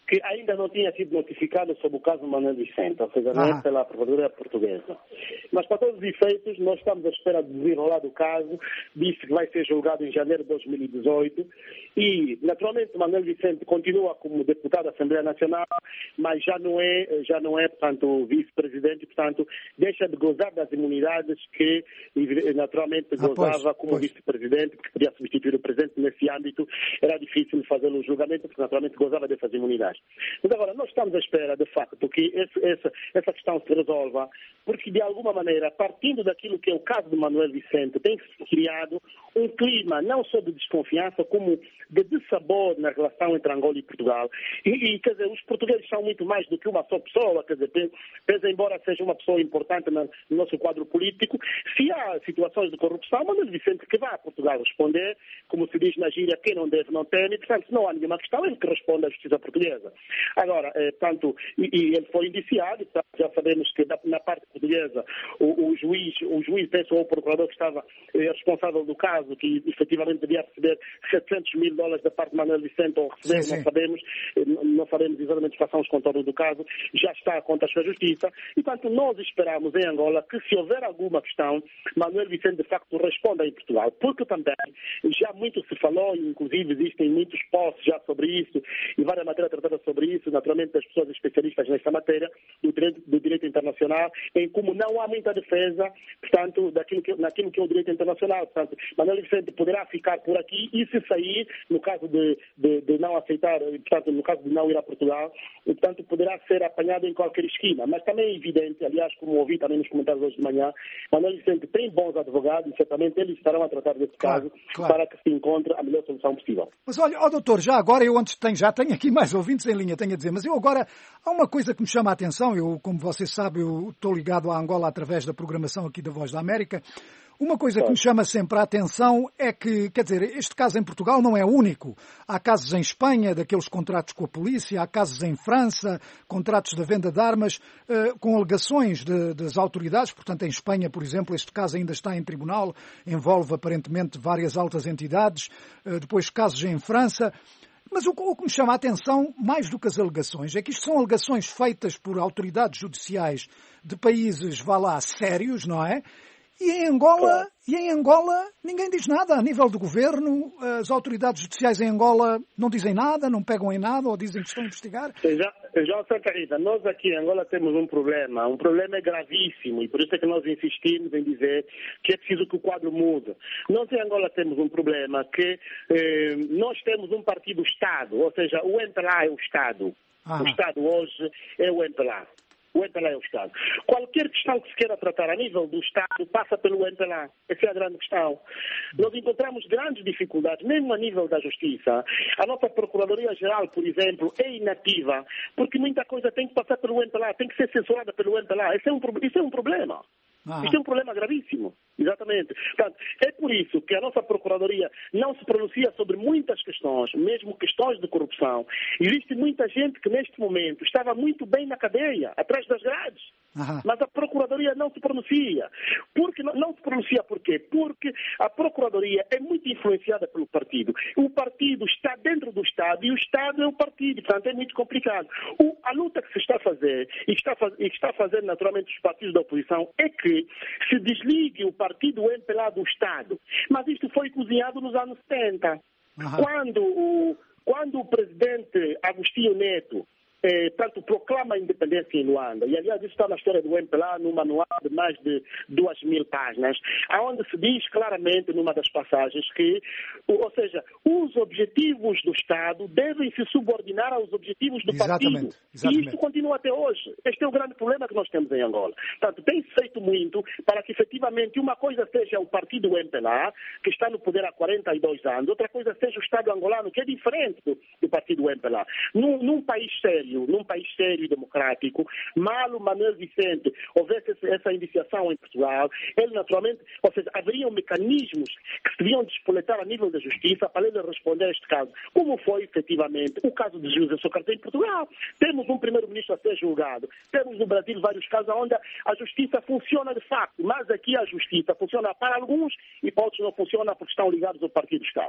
que ainda não tinha sido notificado sobre o caso Manuel Vicente, ou seja, não é pela Procuradoria Portuguesa. Mas, para todos os efeitos, nós estamos à espera de desenrolar do caso, disse que vai ser julgado em janeiro de dois mil e dezoito, e, naturalmente, Manuel Vicente continua como deputado da Assembleia Nacional, mas já não é, já não é, portanto, vice-presidente, portanto, deixa de gozar das imunidades que, naturalmente, ah, gozava pois, como vice-presidente, porque podia substituir o presidente nesse âmbito, era difícil fazer o julgamento, porque, naturalmente, gozava dessas imunidades. Mas agora, nós estamos à espera, de facto, que esse, essa, essa questão se resolva, porque, de alguma maneira, partindo daquilo que é o caso de Manuel Vicente, tem se criado um clima não só de desconfiança, como de dissabor na relação entre Angola e Portugal. E, e, quer dizer, os portugueses são muito mais do que uma só pessoa, quer dizer, pese embora seja uma pessoa importante no nosso quadro político, se há situações de corrupção, Manuel Vicente que vá a Portugal responder, como se diz na gíria, quem não deve não teme, portanto, se não há nenhuma questão, ele que responde à justiça portuguesa. Agora, eh, portanto, e, e ele foi indiciado, portanto, já sabemos que da, na parte portuguesa o, o juiz, o juiz, penso, ou o procurador que estava eh, responsável do caso, que efetivamente devia receber setecentos mil dólares da parte de Manuel Vicente, ou receber, sim, sim. não sabemos, eh, não sabemos exatamente quais são os contornos do caso, já está contra a sua justiça, e portanto nós esperamos em Angola que, se houver alguma questão, Manuel Vicente de facto responda em Portugal, porque também já muito se falou, inclusive existem muitos posts já sobre isso, e várias matérias tratadas sobre isso, naturalmente das pessoas especialistas nesta matéria, do direito, do direito internacional, em como não há muita defesa, portanto, daquilo que, naquilo que é o direito internacional. Portanto, Manuel Vicente poderá ficar por aqui e, se sair, no caso de, de, de não aceitar, portanto, no caso de não ir a Portugal, e, portanto, poderá ser apanhado em qualquer esquina. Mas também é evidente, aliás, como ouvi também nos comentários hoje de manhã, Manuel Vicente tem bons advogados e certamente eles estarão a tratar desse claro, caso claro. para que se encontre a melhor solução possível. Mas olha, ó, doutor, já agora eu antes tenho, já tenho aqui mais ouvintes em linha, tenho a dizer, mas eu agora, há uma coisa que me chama a atenção, eu, como você sabe, eu estou ligado à Angola através da programação aqui da Voz da América. Uma coisa que me chama sempre a atenção é que, quer dizer, este caso em Portugal não é único. Há casos em Espanha, daqueles contratos com a polícia, há casos em França, contratos de venda de armas, eh, com alegações de, das autoridades. Portanto, em Espanha, por exemplo, este caso ainda está em tribunal, envolve aparentemente várias altas entidades. Eh, depois casos em França. Mas o, o que me chama a atenção, mais do que as alegações, é que isto são alegações feitas por autoridades judiciais de países, vá lá, sérios, não é? E em Angola, e em Angola ninguém diz nada. A nível do governo, as autoridades judiciais em Angola não dizem nada, não pegam em nada ou dizem que estão a investigar. João Santa Rita, nós aqui em Angola temos um problema. Um problema é gravíssimo e por isso é que nós insistimos em dizer que é preciso que o quadro mude. Nós em Angola temos um problema que eh, nós temos um partido-Estado, ou seja, o M P L A é o Estado. Ah. O Estado hoje é o M P L A. O M P L A é o Estado. Qualquer questão que se queira tratar a nível do Estado passa pelo M P L A. Essa é a grande questão. Nós encontramos grandes dificuldades, mesmo a nível da Justiça. A nossa Procuradoria-Geral, por exemplo, é inativa, porque muita coisa tem que passar pelo M P L A, tem que ser censurada pelo M P L A. Isso é um, isso é um problema. Ah. Isto é um problema gravíssimo. Exatamente. Portanto, é por isso que a nossa Procuradoria não se pronuncia sobre muitas questões, mesmo questões de corrupção. Existe muita gente que neste momento estava muito bem na cadeia, atrás das grades. Uhum. Mas a Procuradoria não se pronuncia. Porque não, não se pronuncia por quê? Porque a Procuradoria é muito influenciada pelo partido. O partido está dentro do Estado e o Estado é o partido. Portanto, é muito complicado. O, a luta que se está a fazer e que está, e que está a fazer naturalmente os partidos da oposição é que se desligue o partido M P L A do Estado. Mas isto foi cozinhado nos anos setenta. Uhum. Quando, o, quando o presidente Agostinho Neto Eh, tanto proclama a independência em Luanda, e aliás isso está na história do M P L A, num manual de mais de duas mil páginas, onde se diz claramente numa das passagens que, ou seja, os objetivos do Estado devem se subordinar aos objetivos do exatamente, partido. Exatamente. E isto continua até hoje. Este é o grande problema que nós temos em Angola. Portanto, tem-se feito muito para que efetivamente uma coisa seja o partido M P L A, que está no poder há quarenta e dois anos, outra coisa seja o Estado angolano, que é diferente do, do partido M P L A. Num, num país sério, num país sério e democrático, mal o Manuel Vicente houvesse essa indiciação em Portugal, ele naturalmente, ou seja, haveriam mecanismos que se deviam despoletar a nível da justiça para ele responder a este caso, como foi efetivamente o caso de José Sócrates em Portugal. Temos um primeiro-ministro a ser julgado, temos no Brasil vários casos onde a justiça funciona de facto, mas aqui a justiça funciona para alguns e para outros não funciona porque estão ligados ao partido-Estado.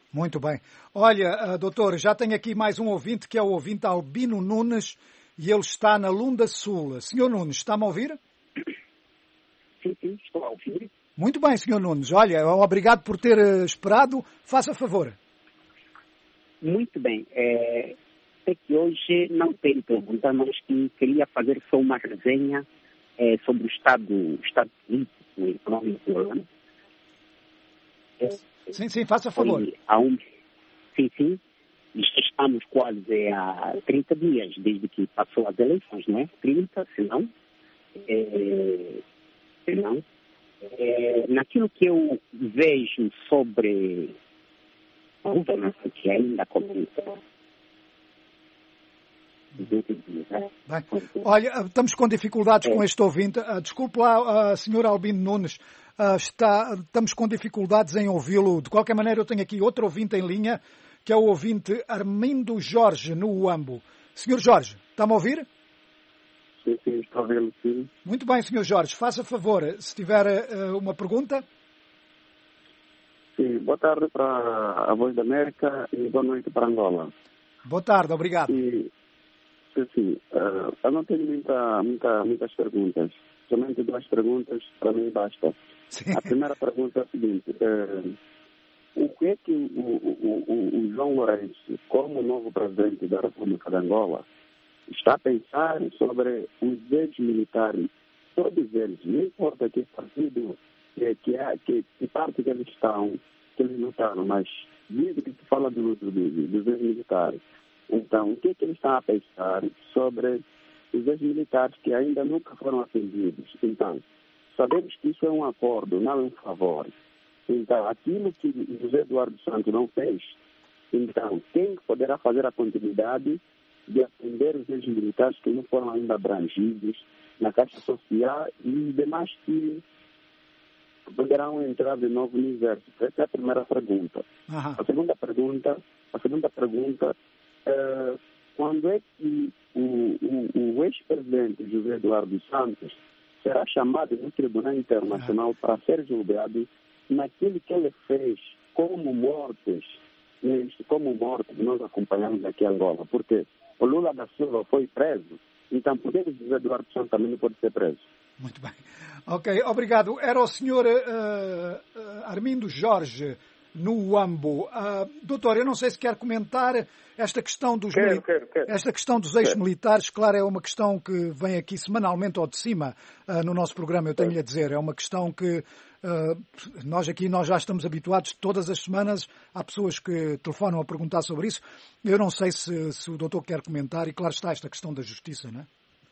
Muito bem. Olha, uh, doutor, já tenho aqui mais um ouvinte, que é o ouvinte Albino Nunes, e ele está na Lunda Sul. Senhor Nunes, está-me a ouvir? Sim, sim, estou a ouvir. Muito bem, senhor Nunes. Olha, obrigado por ter uh, esperado. Faça favor. Muito bem. É, é que hoje não tenho pergunta, mas que queria fazer só uma resenha é, sobre o estado, o estado político e econômico do ano. É, sim, sim, faça favor. Há um, sim, sim. Estamos quase há trinta dias desde que passou as eleições, não é? trinta, se não. É, se não. É, naquilo que eu vejo sobre a governança que ainda começa. Bem, olha, estamos com dificuldades é. com este ouvinte. Uh, desculpe lá, uh, senhor Albino Nunes, uh, está, estamos com dificuldades em ouvi-lo. De qualquer maneira, eu tenho aqui outro ouvinte em linha, que é o ouvinte Armindo Jorge, no Uambo. Senhor Jorge, está-me a ouvir? Sim, sim, estou a ouvi-lo, sim. Muito bem, senhor Jorge, faça favor, se tiver uh, uma pergunta. Sim, boa tarde para a Voz da América e boa noite para Angola. Boa tarde, obrigado. E, sim, uh, eu não tenho muita, muita, muitas perguntas, somente duas perguntas, para mim basta. Sim. A primeira pergunta é a seguinte, uh, o que é que o, o, o, o João Lourenço, como novo presidente da República de Angola, está a pensar sobre os ex-militares, todos eles, não importa que partido, que, que, é, que, que parte que eles estão, que eles lutaram, mas desde que se fala do, do, do, dos ex-militares. Então, o que é que eles estão a pensar sobre os ex-militares que ainda nunca foram atendidos? Então, sabemos que isso é um acordo, não é um favor. Então, aquilo que José Eduardo Santos não fez, então, quem poderá fazer a continuidade de atender os ex-militares que não foram ainda abrangidos na Caixa Social e demais que poderão entrar de novo no Exército? Essa é a primeira pergunta. Uhum. A segunda pergunta, a segunda pergunta é, quando é que o, o, o ex-presidente José Eduardo Santos será chamado no Tribunal Internacional uhum. para ser julgado naquilo que ele fez como mortes, como mortes nós acompanhamos aqui em Angola? Porque o Lula da Silva foi preso, então por que José Eduardo Santos também não pode ser preso? Muito bem. Ok, obrigado. Era o senhor uh, uh, Armindo Jorge, no Uambo. Uh, doutor, eu não sei se quer comentar esta questão dos, quero, mili- quero, quero. Esta questão dos ex-militares. Claro, é uma questão que vem aqui semanalmente ao de cima uh, no nosso programa, eu tenho-lhe a dizer. É uma questão que uh, nós aqui nós já estamos habituados, todas as semanas há pessoas que telefonam a perguntar sobre isso. Eu não sei se, se o doutor quer comentar, e claro está esta questão da justiça, não é?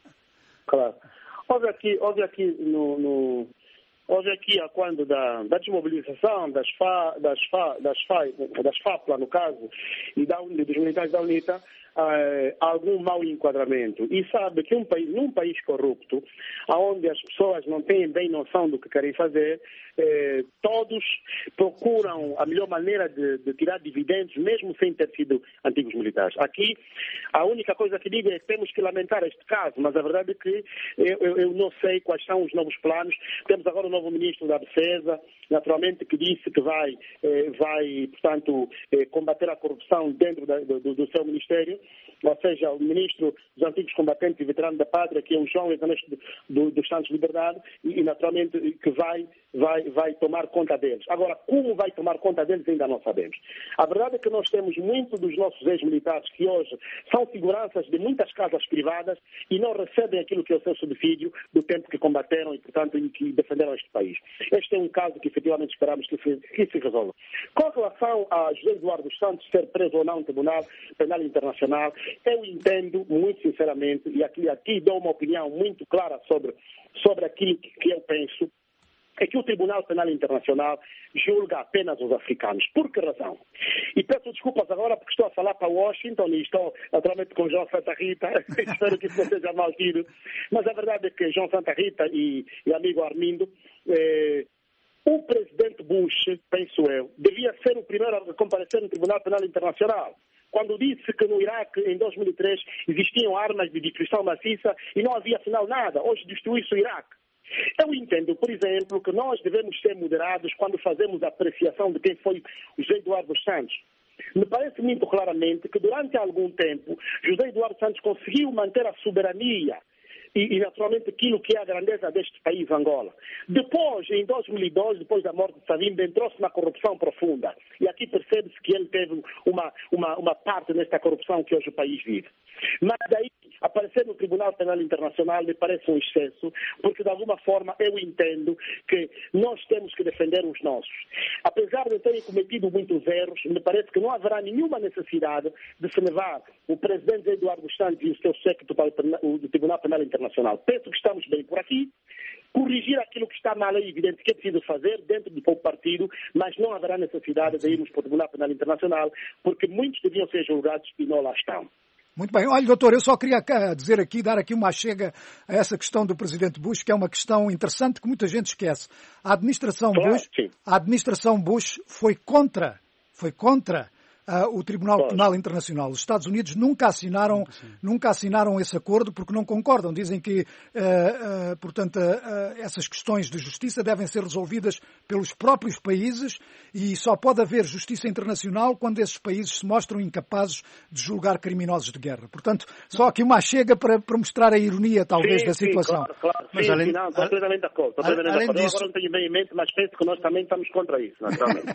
Claro. Houve aqui, houve aqui no, no houve aqui a quando da, da desmobilização das FA, das FA, das FA, das FAPLA no caso, e da, dos militares da UNITA, Uh, algum mau enquadramento. E sabe que um país, num país corrupto, onde as pessoas não têm bem noção do que querem fazer, eh, todos procuram a melhor maneira de, de tirar dividendos, mesmo sem ter sido antigos militares. Aqui, a única coisa que digo é que temos que lamentar este caso, mas a verdade é que eu, eu, eu não sei quais são os novos planos. Temos agora o novo ministro da Defesa, naturalmente, que disse que vai, eh, vai portanto, eh, combater a corrupção dentro da, do, do seu ministério. Ou seja, o ministro dos antigos combatentes e veteranos da pátria, que é o João Ernesto do, dos Santos Liberdade, e, e naturalmente que vai, vai, vai tomar conta deles. Agora, como vai tomar conta deles ainda não sabemos. A verdade é que nós temos muitos dos nossos ex-militares que hoje são seguranças de muitas casas privadas e não recebem aquilo que é o seu subsídio do tempo que combateram e, portanto, que defenderam este país. Este é um caso que efetivamente esperamos que se, que se resolva. Com relação a José Eduardo Santos ser preso ou não no Tribunal Penal Internacional, eu entendo, muito sinceramente, e aqui, aqui dou uma opinião muito clara sobre, sobre aquilo que eu penso, é que o Tribunal Penal Internacional julga apenas os africanos. Por que razão? E peço desculpas agora porque estou a falar para Washington e estou naturalmente com João Santa Rita, espero que isso não seja mal tido, mas a verdade é que João Santa Rita e, e amigo Armindo, eh, o presidente Bush, penso eu, devia ser o primeiro a comparecer no Tribunal Penal Internacional, quando disse que no Iraque, em dois mil e três, existiam armas de destruição maciça e não havia, afinal, nada. Hoje destruiu-se o Iraque. Eu entendo, por exemplo, que nós devemos ser moderados quando fazemos a apreciação de quem foi o José Eduardo dos Santos. Me parece muito claramente que durante algum tempo José Eduardo Santos conseguiu manter a soberania e, e naturalmente aquilo que é a grandeza deste país, Angola. Depois, em dois mil e dois, depois da morte de Savimbi, entrou-se na corrupção profunda. E aqui percebe-se que ele teve uma, uma, uma parte nesta corrupção que hoje o país vive. Mas daí, aparecer no Tribunal Penal Internacional me parece um excesso, porque de alguma forma eu entendo que nós temos que defender os nossos. Apesar de terem cometido muitos erros, me parece que não haverá nenhuma necessidade de se levar o presidente Eduardo Santos e o seu séquito para o Tribunal Penal Internacional. Penso que estamos bem por aqui. Corrigir aquilo que está mal é evidente que é preciso fazer dentro do próprio partido, mas não haverá necessidade de irmos para o Tribunal Penal Internacional, porque muitos deviam ser julgados e não lá estão. Muito bem. Olha, doutor, eu só queria dizer aqui, dar aqui uma chega a essa questão do presidente Bush, que é uma questão interessante que muita gente esquece. A administração claro, Bush, sim. a administração Bush foi contra, foi contra Uh, o Tribunal claro. Penal Internacional. Os Estados Unidos nunca assinaram, nunca assinaram esse acordo porque não concordam. Dizem que, uh, uh, portanto, uh, essas questões de justiça devem ser resolvidas pelos próprios países e só pode haver justiça internacional quando esses países se mostram incapazes de julgar criminosos de guerra. Portanto, só aqui uma chega para, para mostrar a ironia, talvez, sim, da situação. Sim, claro, claro. Mas sim, além, sim, não, completamente de acordo. Completamente além de acordo. disso, eu agora não tenho bem em mente, mas penso que nós também estamos contra isso, naturalmente.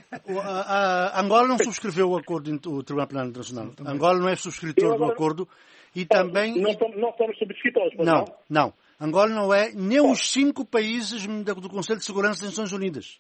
a, a Angola não subscreveu o acordo do Tribunal Penal Internacional. Sim, Angola não é subscritor agora, do acordo e também... Não somos, não somos subscritores, não, não? Não. Angola não é nem os cinco países do Conselho de Segurança das Nações Unidas.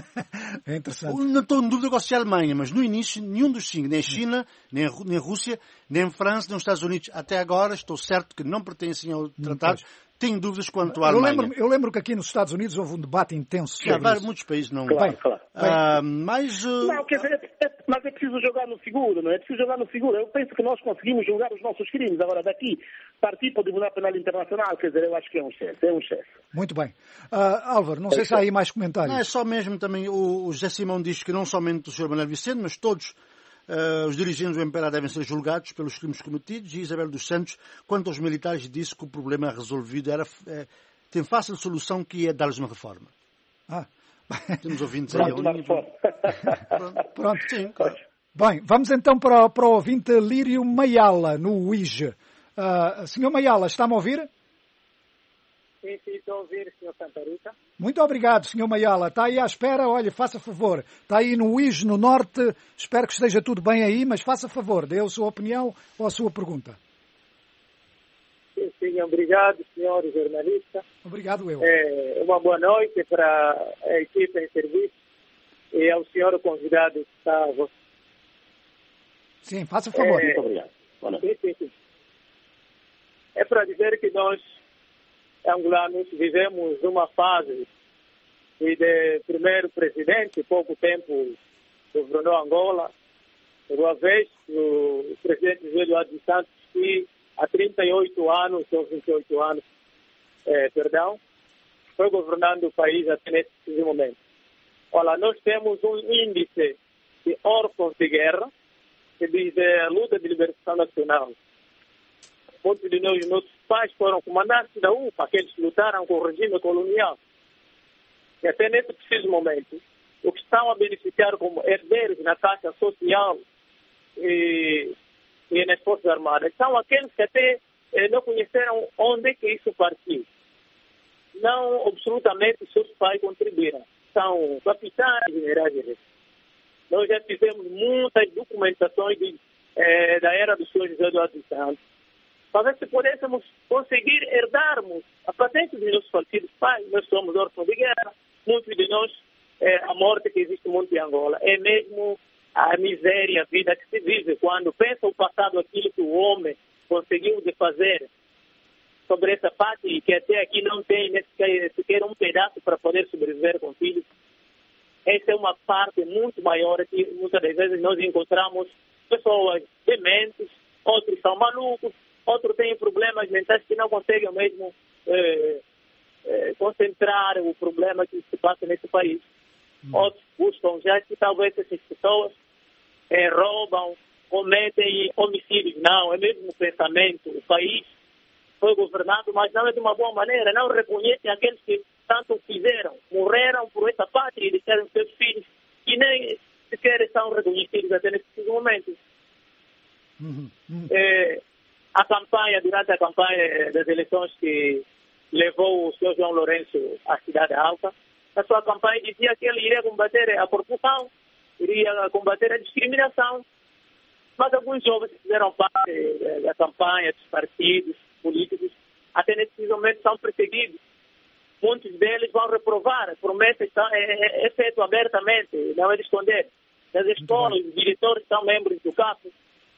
É interessante. Não estou em dúvida com se é a Alemanha, mas no início nenhum dos cinco, nem a China, nem a, nem a Rússia, nem a França, nem os Estados Unidos, até agora estou certo que não pertencem ao tratado. Tenho dúvidas quanto à eu Alemanha. Lembro, eu lembro que aqui nos Estados Unidos houve um debate intenso sobre Sim, isso. Muitos países não... Claro, claro. Uh, mas... Uh... Não, quer dizer, é, é, mas é preciso jogar no seguro, não é? É preciso jogar no seguro. Eu penso que nós conseguimos julgar os nossos crimes. Agora, daqui, partir para o Tribunal Penal Internacional, quer dizer, eu acho que é um excesso. É um excesso. Muito bem. Uh, Álvaro, não é sei se há aí mais comentários. Não, é só mesmo também, o, o José Simão diz que não somente o senhor Manuel Vicente, mas todos uh, os dirigentes do M P L A devem ser julgados pelos crimes cometidos, e Isabel dos Santos, quanto aos militares, disse que o problema resolvido era... É, tem fácil solução, que é dar-lhes uma reforma. Ah. Temos ouvintes aí. Pronto, Pronto. Sim, claro. Bem, vamos então para, para o ouvinte Lírio Maiala, no U I G. Uh, senhor Maiala, está-me a ouvir? Sim, sim, estou a ouvir, senhor Santa Rita. Muito obrigado, senhor Maiala. Está aí à espera, olha, faça favor. Está aí no U I G, no Norte. Espero que esteja tudo bem aí, mas faça favor, dê a sua opinião ou a sua pergunta. Sim, sim, obrigado, senhor jornalista. Obrigado, eu. É, uma boa noite para a equipe em serviço e ao senhor convidado que está... Sim, faça favor. É, Muito obrigado. Sim, sim, sim. É para dizer que nós, angolanos, vivemos uma fase de primeiro presidente, pouco tempo governou Angola, uma vez o presidente José Eduardo dos Santos, que há trinta e oito anos, ou vinte e oito anos, é, perdão, foi governando o país até nesse momento. Olha, nós temos um índice de órfãos de guerra, que diz a luta de libertação nacional. Muitos de nós, nossos pais foram comandantes da U P A, aqueles que lutaram com o regime colonial. E até nesse preciso momento, o que estão a beneficiar como herdeiros na taxa social e, e nas Forças Armadas são aqueles que até eh, não conheceram onde que isso partiu. Não absolutamente os seus pais contribuíram. São capitães, generais e reis. Nós já fizemos muitas documentações de, eh, da era do senhor José Eduardo dos Santos, para ver se pudéssemos conseguir herdarmos a patente dos nossos falecidos pais. Nós somos órfãos de guerra, muitos de nós, eh, a morte que existe no mundo de Angola é mesmo a miséria, a vida que se vive quando pensa o passado, aquilo que o homem conseguiu de fazer sobre essa parte e que até aqui não tem sequer um pedaço para poder sobreviver com filhos. Essa é uma parte muito maior que muitas das vezes nós encontramos pessoas dementes, outros são malucos, outros têm problemas mentais que não conseguem mesmo eh, eh, concentrar o problema que se passa nesse país. Hum. Outros buscam, já que talvez essas pessoas eh, roubam, cometem homicídios. Não, é mesmo o pensamento. O país foi governado, mas não é de uma boa maneira. Não reconhecem aqueles que tanto fizeram, morreram por essa pátria e deixaram seus filhos, que nem sequer são reconhecidos até nesse momento. Uhum, uhum. É, a campanha, durante a campanha das eleições que levou o senhor João Lourenço à Cidade Alta, a sua campanha dizia que ele iria combater a corrupção, iria combater a discriminação, mas alguns jovens que fizeram parte da campanha dos partidos políticos, até nesse momento são perseguidos. Muitos deles vão reprovar, a promessa está, é, é feita abertamente, não é de esconder. Nas escolas, os diretores são membros do C A P.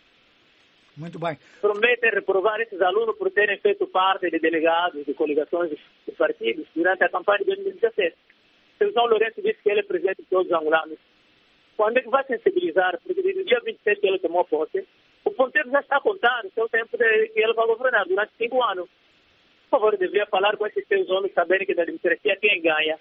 Muito bem. Prometem reprovar esses alunos por terem feito parte de delegados, de coligações de partidos durante a campanha de dois mil e dezessete. O João Lourenço disse que ele é presidente de todos os angolanos. Quando é que vai sensibilizar? Porque desde o dia vinte e seis que ele tomou posse, o ponteiro já está a contar o seu tempo de que ele vai governar durante cinco anos. Por favor, devia falar com esses seus homens, saberem que na democracia quem ganha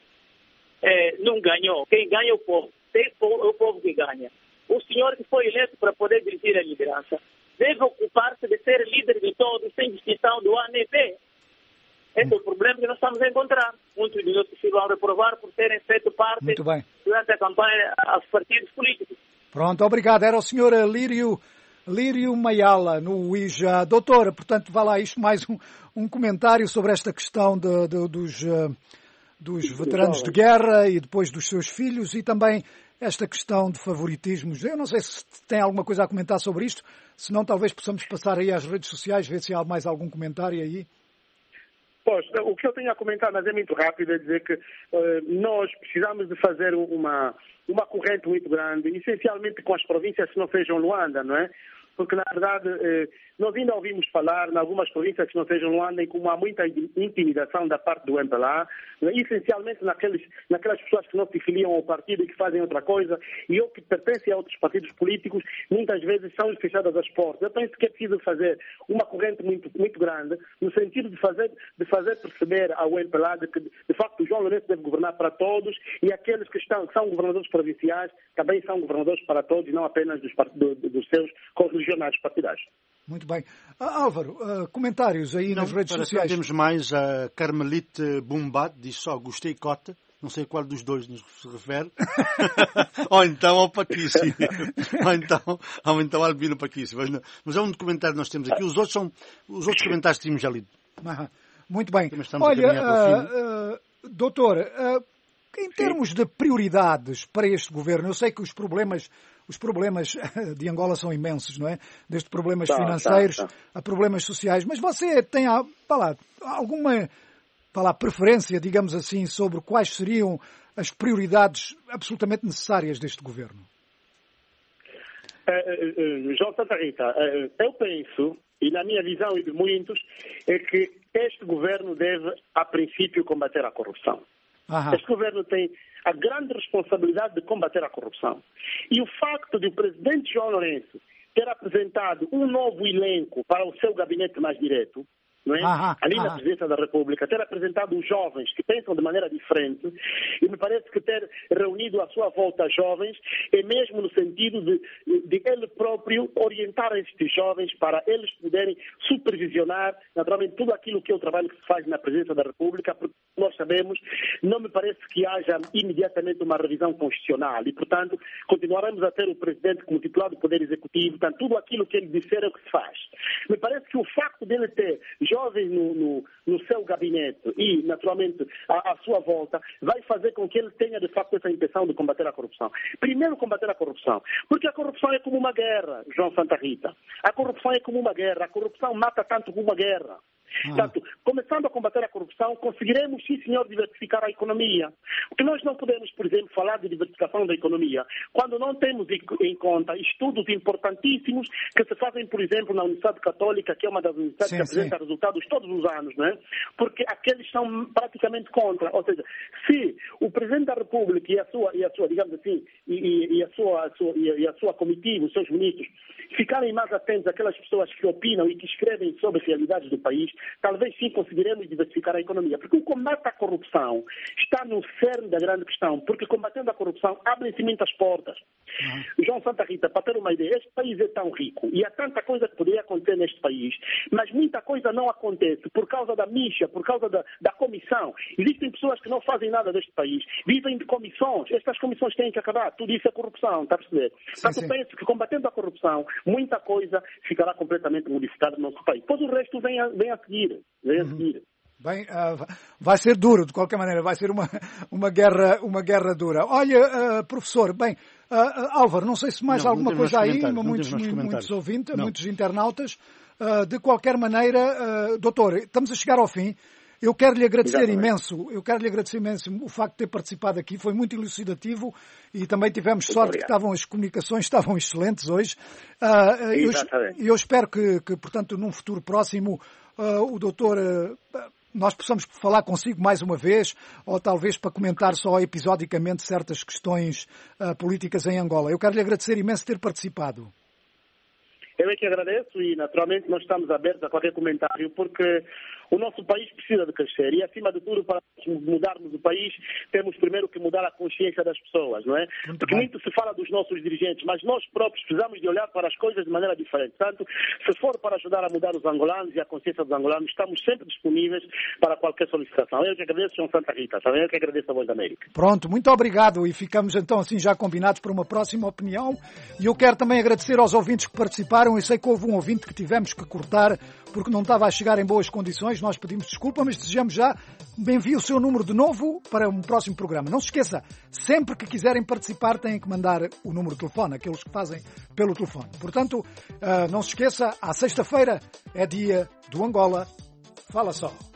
é, não ganhou. Quem ganha é o povo. É o povo que ganha. O senhor que foi eleito para poder dirigir a liderança deve ocupar-se de ser líder de todos, sem distinção do A nem B. Esse é o problema que nós estamos a encontrar. Muitos de nós se vão reprovar por terem feito parte durante a campanha aos partidos políticos. Pronto, obrigado. Era o senhor Lírio, Lírio Mayala, no U I J A. Doutora, portanto, vá lá isto mais um, um comentário sobre esta questão de, de, dos, uh, dos veteranos de guerra e depois dos seus filhos e também esta questão de favoritismos. Eu não sei se tem alguma coisa a comentar sobre isto, senão talvez possamos passar aí às redes sociais, ver se há mais algum comentário aí. Pois, o que eu tenho a comentar, mas é muito rápido, é dizer que uh, nós precisamos de fazer uma, uma corrente muito grande, essencialmente com as províncias que não sejam Luanda, não é? Porque, na verdade, eh, nós ainda ouvimos falar em algumas províncias que não sejam Luanda em como há muita intimidação da parte do M P L A, né? Essencialmente naqueles, naquelas pessoas que não se filiam ao partido e que fazem outra coisa, e ou que pertencem a outros partidos políticos, muitas vezes são fechadas as portas. Eu penso que é preciso fazer uma corrente muito, muito grande, no sentido de fazer, de fazer perceber ao M P L A de que, de facto, o João Lourenço deve governar para todos e aqueles que, estão, que são governadores provinciais também são governadores para todos e não apenas dos, do, dos seus correligionários partidários. Muito bem. Ah, Álvaro, uh, comentários aí não, nas redes sociais. Temos mais a Carmelite Bumbat, diz só gostei cota. Não sei qual dos dois nos se refere. ou então ao Paquice. ou então, ou então ao Albino Paquice. Mas, mas é um comentário que nós temos aqui. Os outros, são, os outros comentários que tínhamos já lido. Ah, muito bem. Olha, uh, uh, doutor, uh, em termos de prioridades para este governo, eu sei que os problemas Os problemas de Angola são imensos, não é? Desde problemas tá, financeiros tá, tá. a problemas sociais. Mas você tem lá, alguma lá, preferência, digamos assim, sobre quais seriam as prioridades absolutamente necessárias deste governo? Uh, uh, uh, João Santa Rita, uh, eu penso, e na minha visão e de muitos, é que este governo deve, a princípio, combater a corrupção. Aham. Este governo tem a grande responsabilidade de combater a corrupção. E o facto de o presidente João Lourenço ter apresentado um novo elenco para o seu gabinete mais direto, não é? Aham, ali aham. na presidência da República, ter apresentado os jovens que pensam de maneira diferente, e me parece que ter reunido à sua volta jovens é mesmo no sentido de, de ele próprio orientar estes jovens para eles poderem supervisionar, naturalmente, tudo aquilo que é o trabalho que se faz na presidência da República, porque nós sabemos, não me parece que haja imediatamente uma revisão constitucional e, portanto, continuaremos a ter o presidente como titular do Poder Executivo, portanto, tudo aquilo que ele disser é o que se faz. Me parece que o facto dele ter jovens no, no, no seu gabinete e, naturalmente, à, à sua volta, vai fazer com que ele tenha, de facto, essa intenção de combater a corrupção. Primeiro, combater a corrupção, porque a corrupção é como uma guerra, João Santa Rita. A corrupção é como uma guerra. A corrupção mata tanto como uma guerra. Portanto, começando a combater a corrupção, conseguiremos, sim senhor, diversificar a economia. Porque nós não podemos, por exemplo, falar de diversificação da economia quando não temos em conta estudos importantíssimos que se fazem, por exemplo, na Universidade Católica, que é uma das universidades sim, que apresenta sim. resultados todos os anos, não é? Porque aqueles são praticamente contra. Ou seja, se o Presidente da República e a sua, e a sua digamos assim, e, e, a sua, a sua, e a sua comitiva, os seus ministros, ficarem mais atentos àquelas pessoas que opinam e que escrevem sobre as realidades do país, talvez sim conseguiremos diversificar a economia. Porque o combate à corrupção está no cerne da grande questão, porque combatendo a corrupção abrem-se muitas portas. Uhum. João Santa Rita, para ter uma ideia, este país é tão rico e há tanta coisa que poderia acontecer neste país, mas muita coisa não acontece por causa da mídia, por causa da, da comissão. Existem pessoas que não fazem nada deste país, vivem de comissões. Estas comissões têm que acabar. Tudo isso é corrupção, está a perceber? Sim, Portanto, sim. penso que combatendo a corrupção, muita coisa ficará completamente modificada no nosso país. Depois o resto vem a, vem a seguir. Vem a seguir. Uhum. Bem, uh, vai ser duro, de qualquer maneira, vai ser uma, uma, guerra, uma guerra dura. Olha, uh, professor, bem, uh, uh, Álvaro, não sei se mais não, alguma não coisa aí, não muitos, muitos ouvintes, não. muitos internautas. Uh, de qualquer maneira, uh, doutor, estamos a chegar ao fim. Eu quero lhe agradecer Exatamente. imenso, eu quero lhe agradecer imenso o facto de ter participado aqui, foi muito elucidativo e também tivemos Muito sorte obrigado. que estavam, as comunicações estavam excelentes hoje. Uh, eu, eu espero que, que, portanto, num futuro próximo, uh, o doutor, uh, nós possamos falar consigo mais uma vez, ou talvez para comentar só episodicamente certas questões uh, políticas em Angola. Eu quero lhe agradecer imenso ter participado. Eu é que agradeço e, naturalmente, nós estamos abertos a qualquer comentário, porque o nosso país precisa de crescer e, acima de tudo, para mudarmos o país, temos primeiro que mudar a consciência das pessoas, não é? Muito Porque bem. muito se fala dos nossos dirigentes, mas nós próprios precisamos de olhar para as coisas de maneira diferente. Portanto, se for para ajudar a mudar os angolanos e a consciência dos angolanos, estamos sempre disponíveis para qualquer solicitação. Eu que agradeço, João Santa Rita. Também eu que agradeço a Voz da América. Pronto, muito obrigado e ficamos então assim já combinados para uma próxima opinião. E eu quero também agradecer aos ouvintes que participaram. Eu sei que houve um ouvinte que tivemos que cortar porque não estava a chegar em boas condições. Nós pedimos desculpa, mas desejamos já, envie o seu número de novo para um próximo programa. Não se esqueça, sempre que quiserem participar têm que mandar o número de telefone, aqueles que fazem pelo telefone. Portanto, não se esqueça, à sexta-feira é dia do Angola Fala Só.